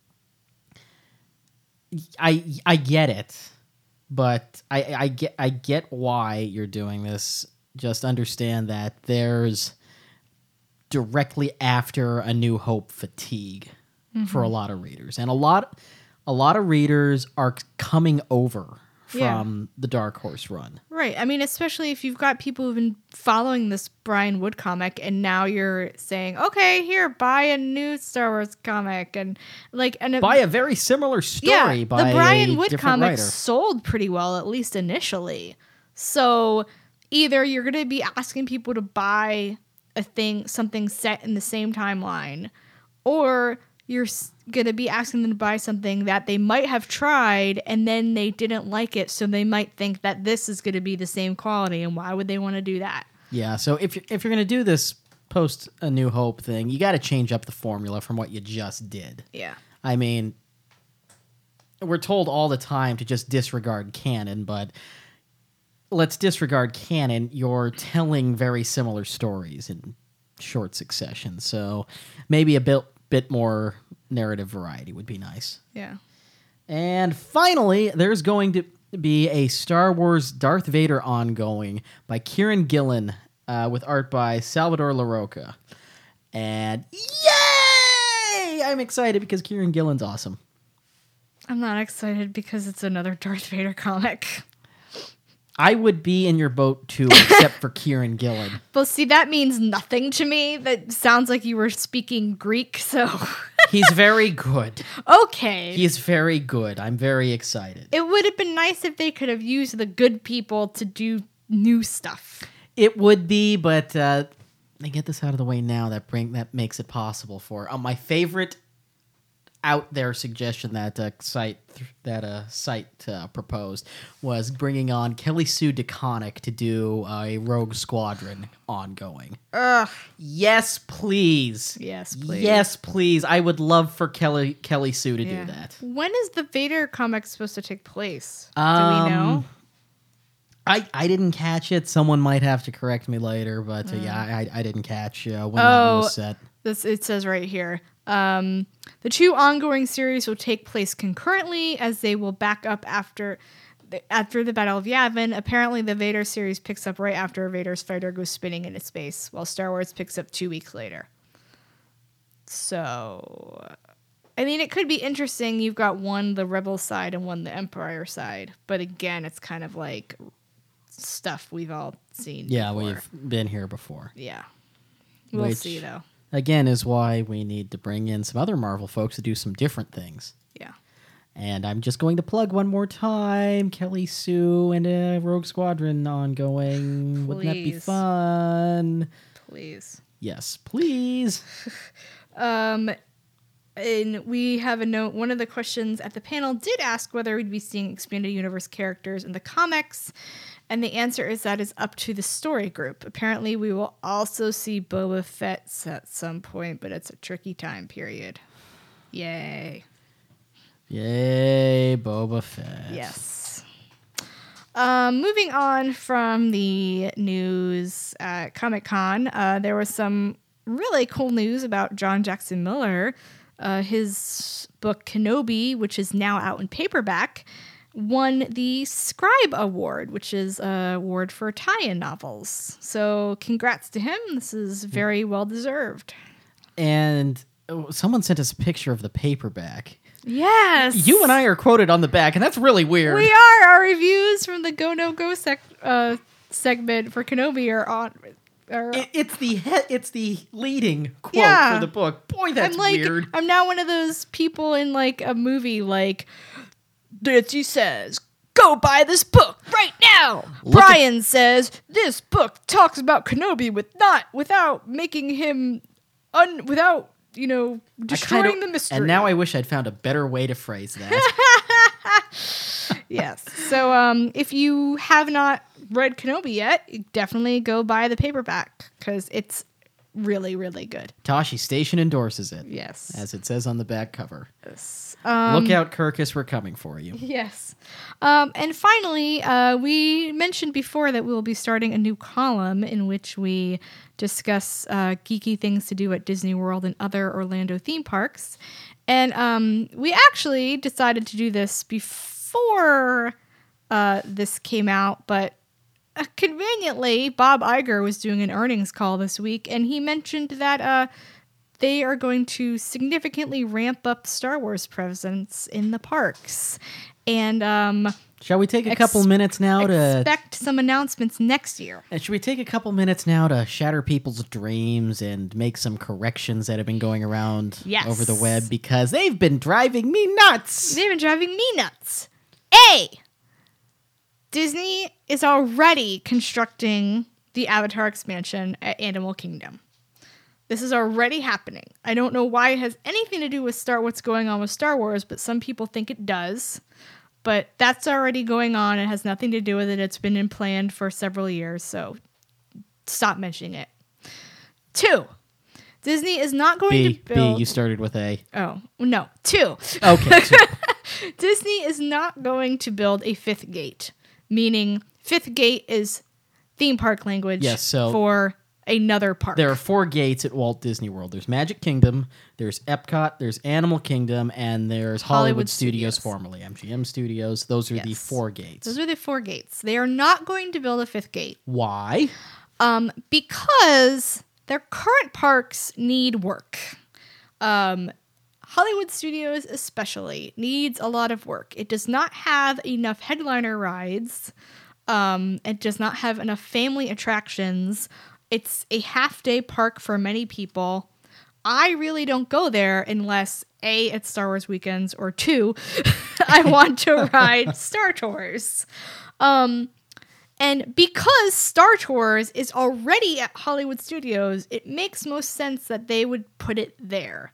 I get it, but I get why you're doing this. Just understand that there's directly after A New Hope fatigue for a lot of readers, and a lot of readers are coming over from the Dark Horse run. Right. I mean, especially if you've got people who've been following this Brian Wood comic and now you're saying, okay, here, buy a new Star Wars comic and Buy a very similar story by the Brian a Wood different comic writer. sold pretty well, at least initially. So either you're going to be asking people to buy something set in the same timeline, or you're going to be asking them to buy something that they might have tried and then they didn't like it, so they might think that this is going to be the same quality, and why would they want to do that? Yeah, so if you're going to do this post A New Hope thing, you got to change up the formula from what you just did. Yeah. I mean, we're told all the time to just disregard canon, but let's disregard canon. You're telling very similar stories in short succession, so maybe a bit more narrative variety would be nice. Yeah. And finally, there's going to be a Star Wars Darth Vader ongoing by Kieran Gillen with art by Salvador LaRocca. And yay! I'm excited because Kieran Gillen's awesome. I'm not excited because it's another Darth Vader comic. I would be in your boat too, except for Kieran Gillen. Well, see, that means nothing to me. That sounds like you were speaking Greek, so... He's very good. Okay. He's very good. I'm very excited. It would have been nice if they could have used the good people to do new stuff. It would be, but they get this out of the way now. That makes it possible for my favorite out there suggestion that site proposed was bringing on Kelly Sue DeConnick to do a Rogue Squadron ongoing. Ugh. Yes, please. Yes, please. Yes, please. I would love for Kelly Sue to do that. When is the Vader comic supposed to take place? Do we know? I didn't catch it. Someone might have to correct me later, but I didn't catch when that was set. It says right here. The two ongoing series will take place concurrently as they will back up after the Battle of Yavin. Apparently, the Vader series picks up right after Vader's fighter goes spinning into space, while Star Wars picks up 2 weeks later. So, I mean, it could be interesting. You've got one the Rebel side and one the Empire side, but again, it's kind of like stuff we've all seen. Yeah, before. we've been here before. Yeah, we'll see though. Again, is why we need to bring in some other Marvel folks to do some different things. Yeah. And I'm just going to plug one more time Kelly Sue and Rogue Squadron ongoing. Wouldn't that be fun? Please. Yes, please. And we have a note. One of the questions at the panel did ask whether we'd be seeing expanded universe characters in the comics. And the answer is that is up to the story group. Apparently, we will also see Boba Fett at some point, but it's a tricky time period. Yay. Yay, Boba Fett. Yes. Moving on from the news at Comic-Con, there was some really cool news about John Jackson Miller. His book Kenobi, which is now out in paperback, won the Scribe Award, which is an award for tie-in novels. So congrats to him. This is very well deserved. And someone sent us a picture of the paperback. Yes. You and I are quoted on the back, and that's really weird. We are. Our reviews from the Go No Go segment for Kenobi are on. It's the leading quote Yeah. for the book. Boy, that's weird. I'm now one of those people in like a movie like Ditzy says, "Go buy this book right now." Brian says, "This book talks about Kenobi without making him without destroying the mystery." And now I wish I'd found a better way to phrase that. Yes. So if you have not read Kenobi yet, definitely go buy the paperback because it's really, really good. Tashi Station endorses it. Yes. As it says on the back cover. Yes. Look out, Kirkus, we're coming for you. Yes. And finally, we mentioned before that we will be starting a new column in which we discuss geeky things to do at Disney World and other Orlando theme parks. And we actually decided to do this before this came out, but conveniently, Bob Iger was doing an earnings call this week, and he mentioned that they are going to significantly ramp up Star Wars presence in the parks. And shall we take a couple minutes now to expect some announcements next year? And should we take a couple minutes now to shatter people's dreams and make some corrections that have been going around over the web because they've been driving me nuts? They've been driving me nuts. Disney is already constructing the Avatar expansion at Animal Kingdom. This is already happening. I don't know why it has anything to do with what's going on with Star Wars, but some people think it does. But that's already going on. It has nothing to do with it. It's been planned for several years, so stop mentioning it. 2, Disney is not going to build... B, you started with A. Oh, no. 2. Okay, 2. Disney is not going to build a 5th gate, meaning 5th gate is theme park language for another park. There are 4 gates at Walt Disney World. There's Magic Kingdom, there's Epcot, there's Animal Kingdom, and there's Hollywood Studios, formerly MGM Studios. Those are the 4 gates. Those are the 4 gates. They are not going to build a 5th gate. Why? Because their current parks need work. Hollywood Studios especially needs a lot of work. It does not have enough headliner rides. It does not have enough family attractions. It's a half-day park for many people. I really don't go there unless, A, it's Star Wars weekends, or 2, I want to ride Star Tours. And because Star Tours is already at Hollywood Studios, it makes most sense that they would put it there.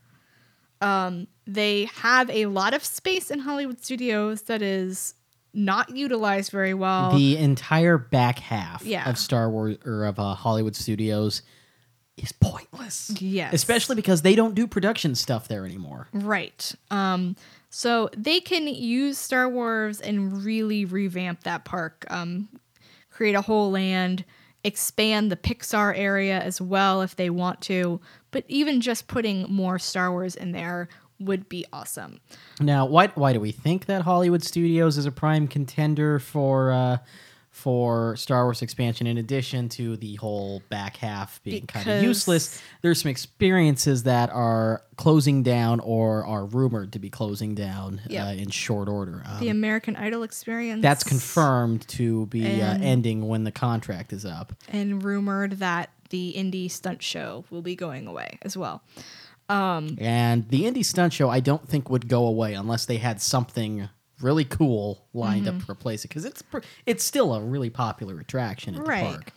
They have a lot of space in Hollywood Studios that is not utilized very well. The entire back half of Star Wars or of Hollywood Studios is pointless. Yes. Especially because they don't do production stuff there anymore. Right. So they can use Star Wars and really revamp that park, create a whole land, expand the Pixar area as well if they want to. But even just putting more Star Wars in there would be awesome. Now, why do we think that Hollywood Studios is a prime contender for Star Wars expansion? In addition to the whole back half being kind of useless, there's some experiences that are closing down or are rumored to be closing down in short order. The American Idol experience. That's confirmed to be ending when the contract is up. And rumored that the Indy Stunt Show will be going away as well. And the Indy Stunt Show, I don't think would go away unless they had something really cool lined up to replace it, because it's still a really popular attraction at the park.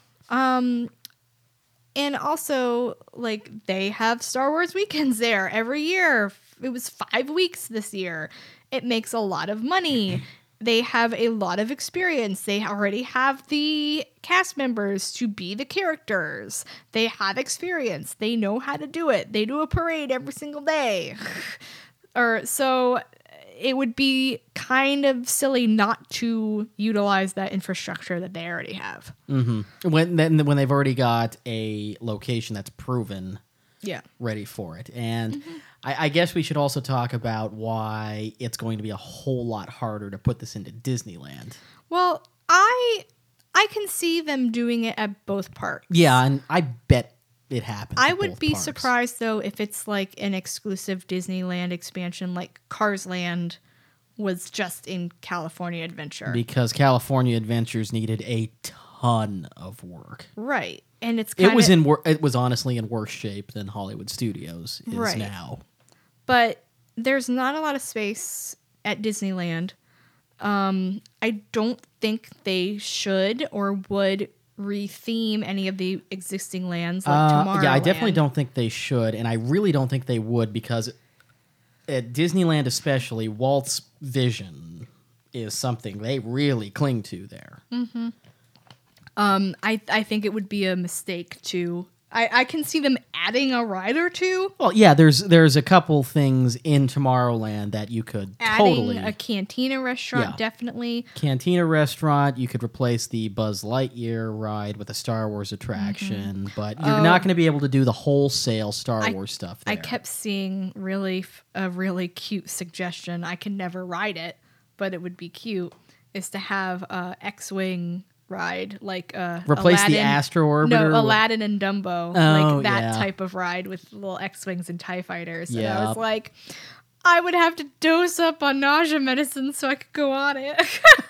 And also, like, they have Star Wars weekends there every year. It was 5 weeks this year. It makes a lot of money. They have a lot of experience. They already have the cast members to be the characters. They have experience. They know how to do it. They do a parade every single day. So it would be kind of silly not to utilize that infrastructure that they already have. Mm-hmm. When they've already got a location that's proven ready for it. And I guess we should also talk about why it's going to be a whole lot harder to put this into Disneyland. Well, I can see them doing it at both parks. Yeah, and I bet it happens. I at would both be parks. surprised though if it's like an exclusive Disneyland expansion, like Cars Land was just in California Adventure. because California Adventures needed a ton of work. Right. And it's kind It was honestly in worse shape than Hollywood Studios is Right. now. but there's not a lot of space at Disneyland. I don't think they should or would re-theme any of the existing lands like Tomorrowland. Yeah, I definitely don't think they should, and I really don't think they would because at Disneyland especially, Walt's vision is something they really cling to there. I think it would be a mistake to. I can see them adding a ride or two. Well, yeah, there's a couple things in Tomorrowland that you could Adding totally a Cantina restaurant, Yeah. definitely. Cantina restaurant. You could replace the Buzz Lightyear ride with a Star Wars attraction, but you're not going to be able to do the wholesale Star Wars stuff there. I kept seeing a really cute suggestion. I can never ride it, but it would be cute. Is to have a X-wing ride like Replace the Aladdin, Astro Orbiter No, with- Aladdin and Dumbo, Oh, like that yeah. type of ride with little X-wings and TIE fighters. And I Yeah. was like, I would have to dose up on nausea medicine so I could go on it.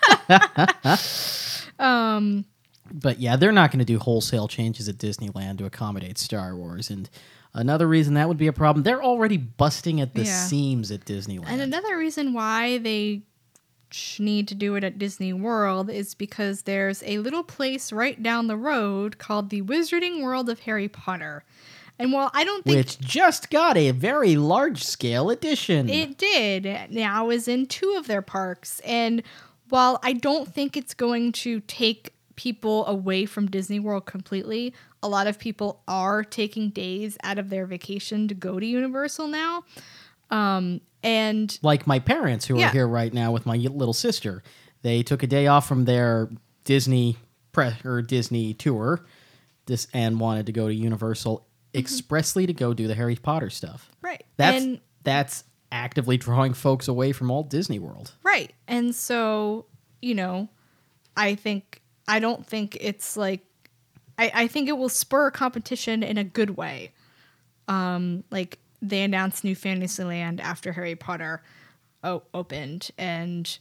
But yeah, they're not going to do wholesale changes at Disneyland to accommodate Star Wars. And another reason that would be a problem, they're already busting at the Yeah. seams at Disneyland. And another reason why they need to do it at Disney World is because there's a little place right down the road called the Wizarding World of Harry Potter. And while I don't think which just got a very large-scale addition. it did, now is in 2 of their parks. And while I don't think it's going to take people away from Disney World completely, a lot of people are taking days out of their vacation to go to Universal now. And Like my parents who are Yeah. here right now with my little sister. They took a day off from their Disney Disney tour and wanted to go to Universal expressly to go do the Harry Potter stuff. right. That's actively drawing folks away from all Disney World. Right. And so, I don't think it's like, I think it will spur competition in a good way. Like they announced New Fantasyland after Harry Potter opened, and,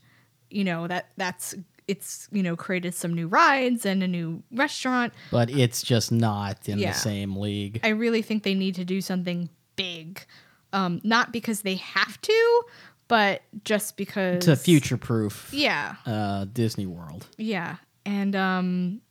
it's created some new rides and a new restaurant. But it's just not in Yeah. the same league. I really think they need to do something big. Not because they have to, but just because To future-proof Yeah. Disney World. Yeah. And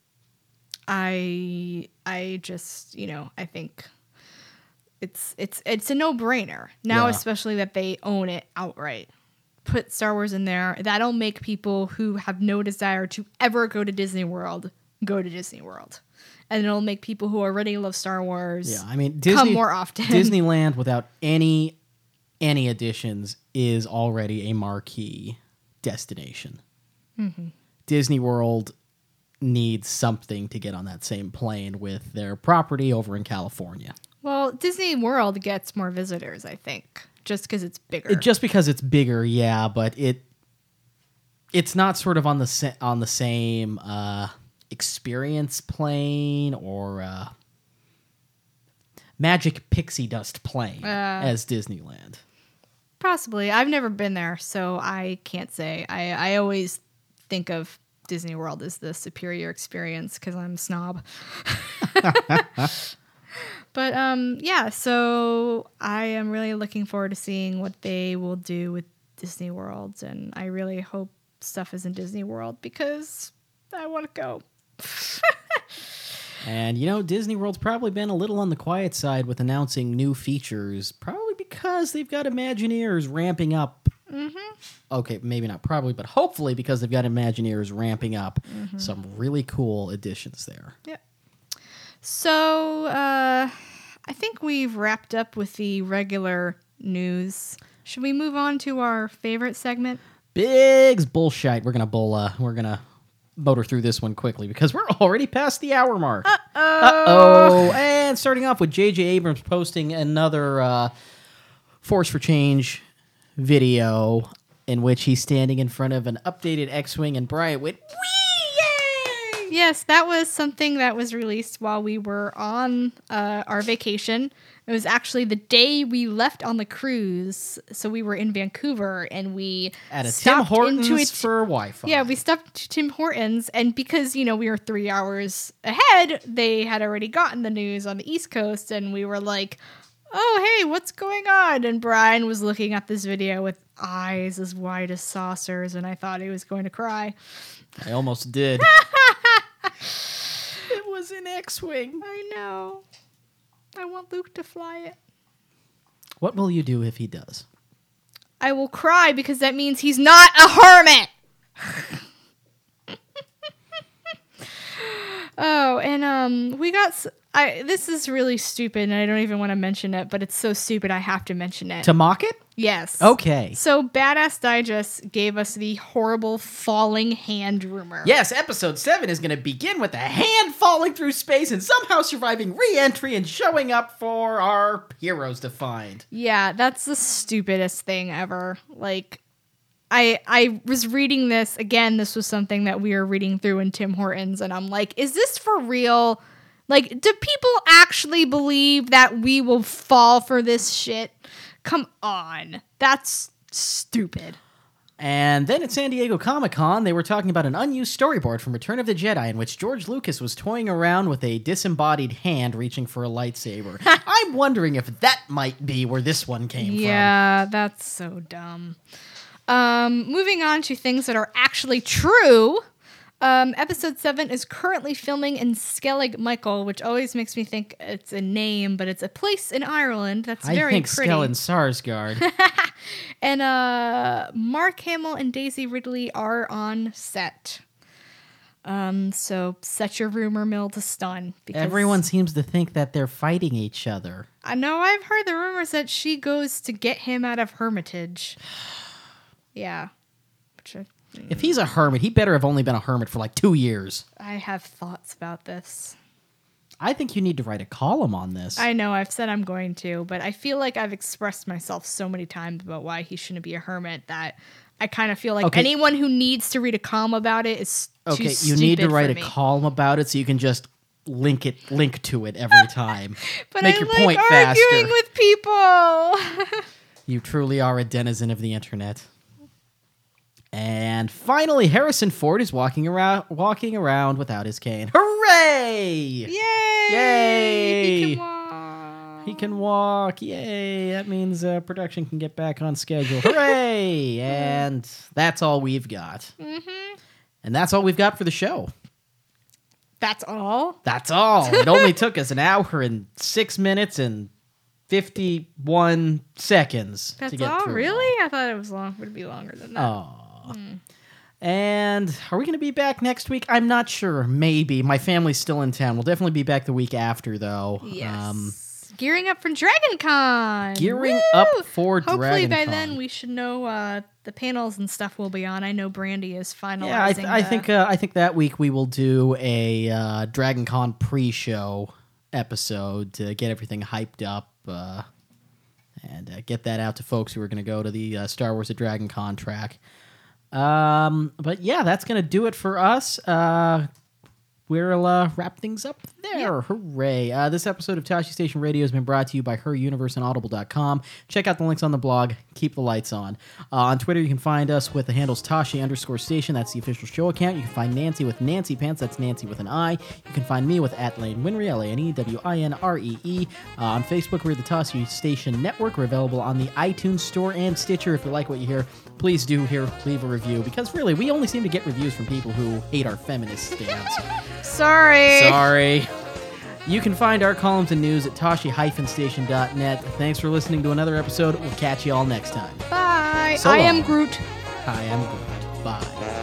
I just, I think it's a no-brainer. Now Yeah. especially that they own it outright. Put Star Wars in there. That'll make people who have no desire to ever go to Disney World go to Disney World. And it'll make people who already love Star Wars Yeah, I mean, come more often. Disneyland without any additions is already a marquee destination. Disney World needs something to get on that same plane with their property over in California. Well, Disney World gets more visitors, I think, just because it's bigger. Just because it's bigger, yeah, but it's not sort of on the same experience plane or magic pixie dust plane as Disneyland. Possibly. I've never been there, so I can't say. I always think of Disney World as the superior experience because I'm a snob. But yeah, so I am really looking forward to seeing what they will do with Disney World, and I really hope stuff is in Disney World because I want to go. And, Disney World's probably been a little on the quiet side with announcing new features, probably because they've got Imagineers ramping up. Mm-hmm. Okay, maybe not probably, but hopefully because they've got Imagineers ramping up some really cool additions there. Yeah. So I think we've wrapped up with the regular news. Should we move on to our favorite segment? Biggs bullshit. We're gonna motor through this one quickly because we're already past the hour mark. Uh-oh. And starting off with J.J. Abrams posting another Force for Change video in which he's standing in front of an updated X-Wing and Bryant went, "Wee! Yay!" Yes, that was something that was released while we were on our vacation. It was actually the day we left on the cruise. So we were in Vancouver and we At a Tim stopped Hortons for Wi-Fi. Yeah, we stopped to Tim Hortons, and because, we were 3 hours ahead, they had already gotten the news on the East Coast, and we were like, oh, hey, what's going on? And Brian was looking at this video with eyes as wide as saucers, and I thought he was going to cry. I almost did. It was an X-Wing. I know. I want Luke to fly it. What will you do if he does? I will cry because that means he's not a hermit. Oh, and we got... this is really stupid, and I don't even want to mention it, but it's so stupid I have to mention it. To mock it? Yes. Okay. So Badass Digest gave us the horrible falling hand rumor. Yes, episode 7 is going to begin with a hand falling through space and somehow surviving re-entry and showing up for our heroes to find. Yeah, that's the stupidest thing ever. Like, I was reading this, again, this was something that we were reading through in Tim Hortons, and I'm like, is this for real? Like, do people actually believe that we will fall for this shit? Come on. That's stupid. And then at San Diego Comic-Con, they were talking about an unused storyboard from Return of the Jedi in which George Lucas was toying around with a disembodied hand reaching for a lightsaber. I'm wondering if that might be where this one came from. Yeah, that's so dumb. Moving on to things that are actually true. Episode 7 is currently filming in Skellig Michael, which always makes me think it's a name, but it's a place in Ireland that's very I think pretty. Skellen Sarsgaard. And Mark Hamill and Daisy Ridley are on set. So set your rumor mill to stun. Because Everyone seems to think that they're fighting each other. I know I've heard the rumors that she goes to get him out of Hermitage. Yeah. If he's a hermit, he better have only been a hermit for like 2 years. I have thoughts about this. I think you need to write a column on this. I know, I've said I'm going to, but I feel like I've expressed myself so many times about why he shouldn't be a hermit that I kind of feel like anyone who needs to read a column about it is too stupid. You need to write for a me. column about it so you can just link to it every time. But Make I your like point arguing faster. with people. You truly are a denizen of the internet. And finally, Harrison Ford is walking around without his cane. Hooray! Yay! Yay! He can walk. He can walk. Yay! That means production can get back on schedule. Hooray! And that's all we've got. Mm-hmm. And that's all we've got for the show. That's all? That's all. It only took us an hour and 6 minutes and 51 seconds to That's get all? through. Really? I thought it was long. Would be longer than that. Oh. And are we going to be back next week? I'm not sure. Maybe. My family's still in town. We'll definitely be back the week after, though. Yes. Gearing up for Dragon Con. Gearing Woo! up for Hopefully Dragon by Con. then we should know the panels and stuff will be on. I know Brandy is finalizing. Yeah, I think that week we will do a Dragon Con pre-show episode to get everything hyped up and get that out to folks who are going to go to the Star Wars at Dragon Con track. But yeah, that's going to do it for us. We'll wrap things up there. Yep. Hooray. This episode of Tashi Station Radio has been brought to you by Her Universe and Audible.com. Check out the links on the blog. Keep the lights on. On Twitter, you can find us with the handles Tashi_station. That's the official show account. You can find Nancy with Nancy Pants. That's Nancy with an I. You can find me with @Lane Winry, LaneWinree. On Facebook, we're the Tashi Station Network. We're available on the iTunes Store and Stitcher. If you like what you hear, please do leave a review. Because really, we only seem to get reviews from people who hate our feminist stance. Sorry. You can find our columns and news at Tashi-Station.net. Thanks for listening to another episode. We'll catch you all next time. Bye. So I long. am Groot. I am Groot. Bye.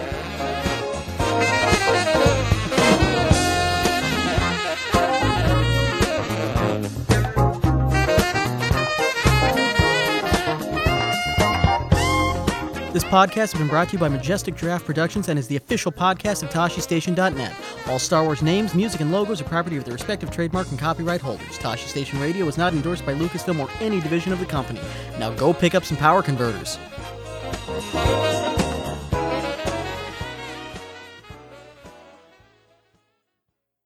This podcast has been brought to you by Majestic Giraffe Productions and is the official podcast of TashiStation.net. All Star Wars names, music, and logos are property of their respective trademark and copyright holders. Tashi Station Radio is not endorsed by Lucasfilm or any division of the company. Now go pick up some power converters.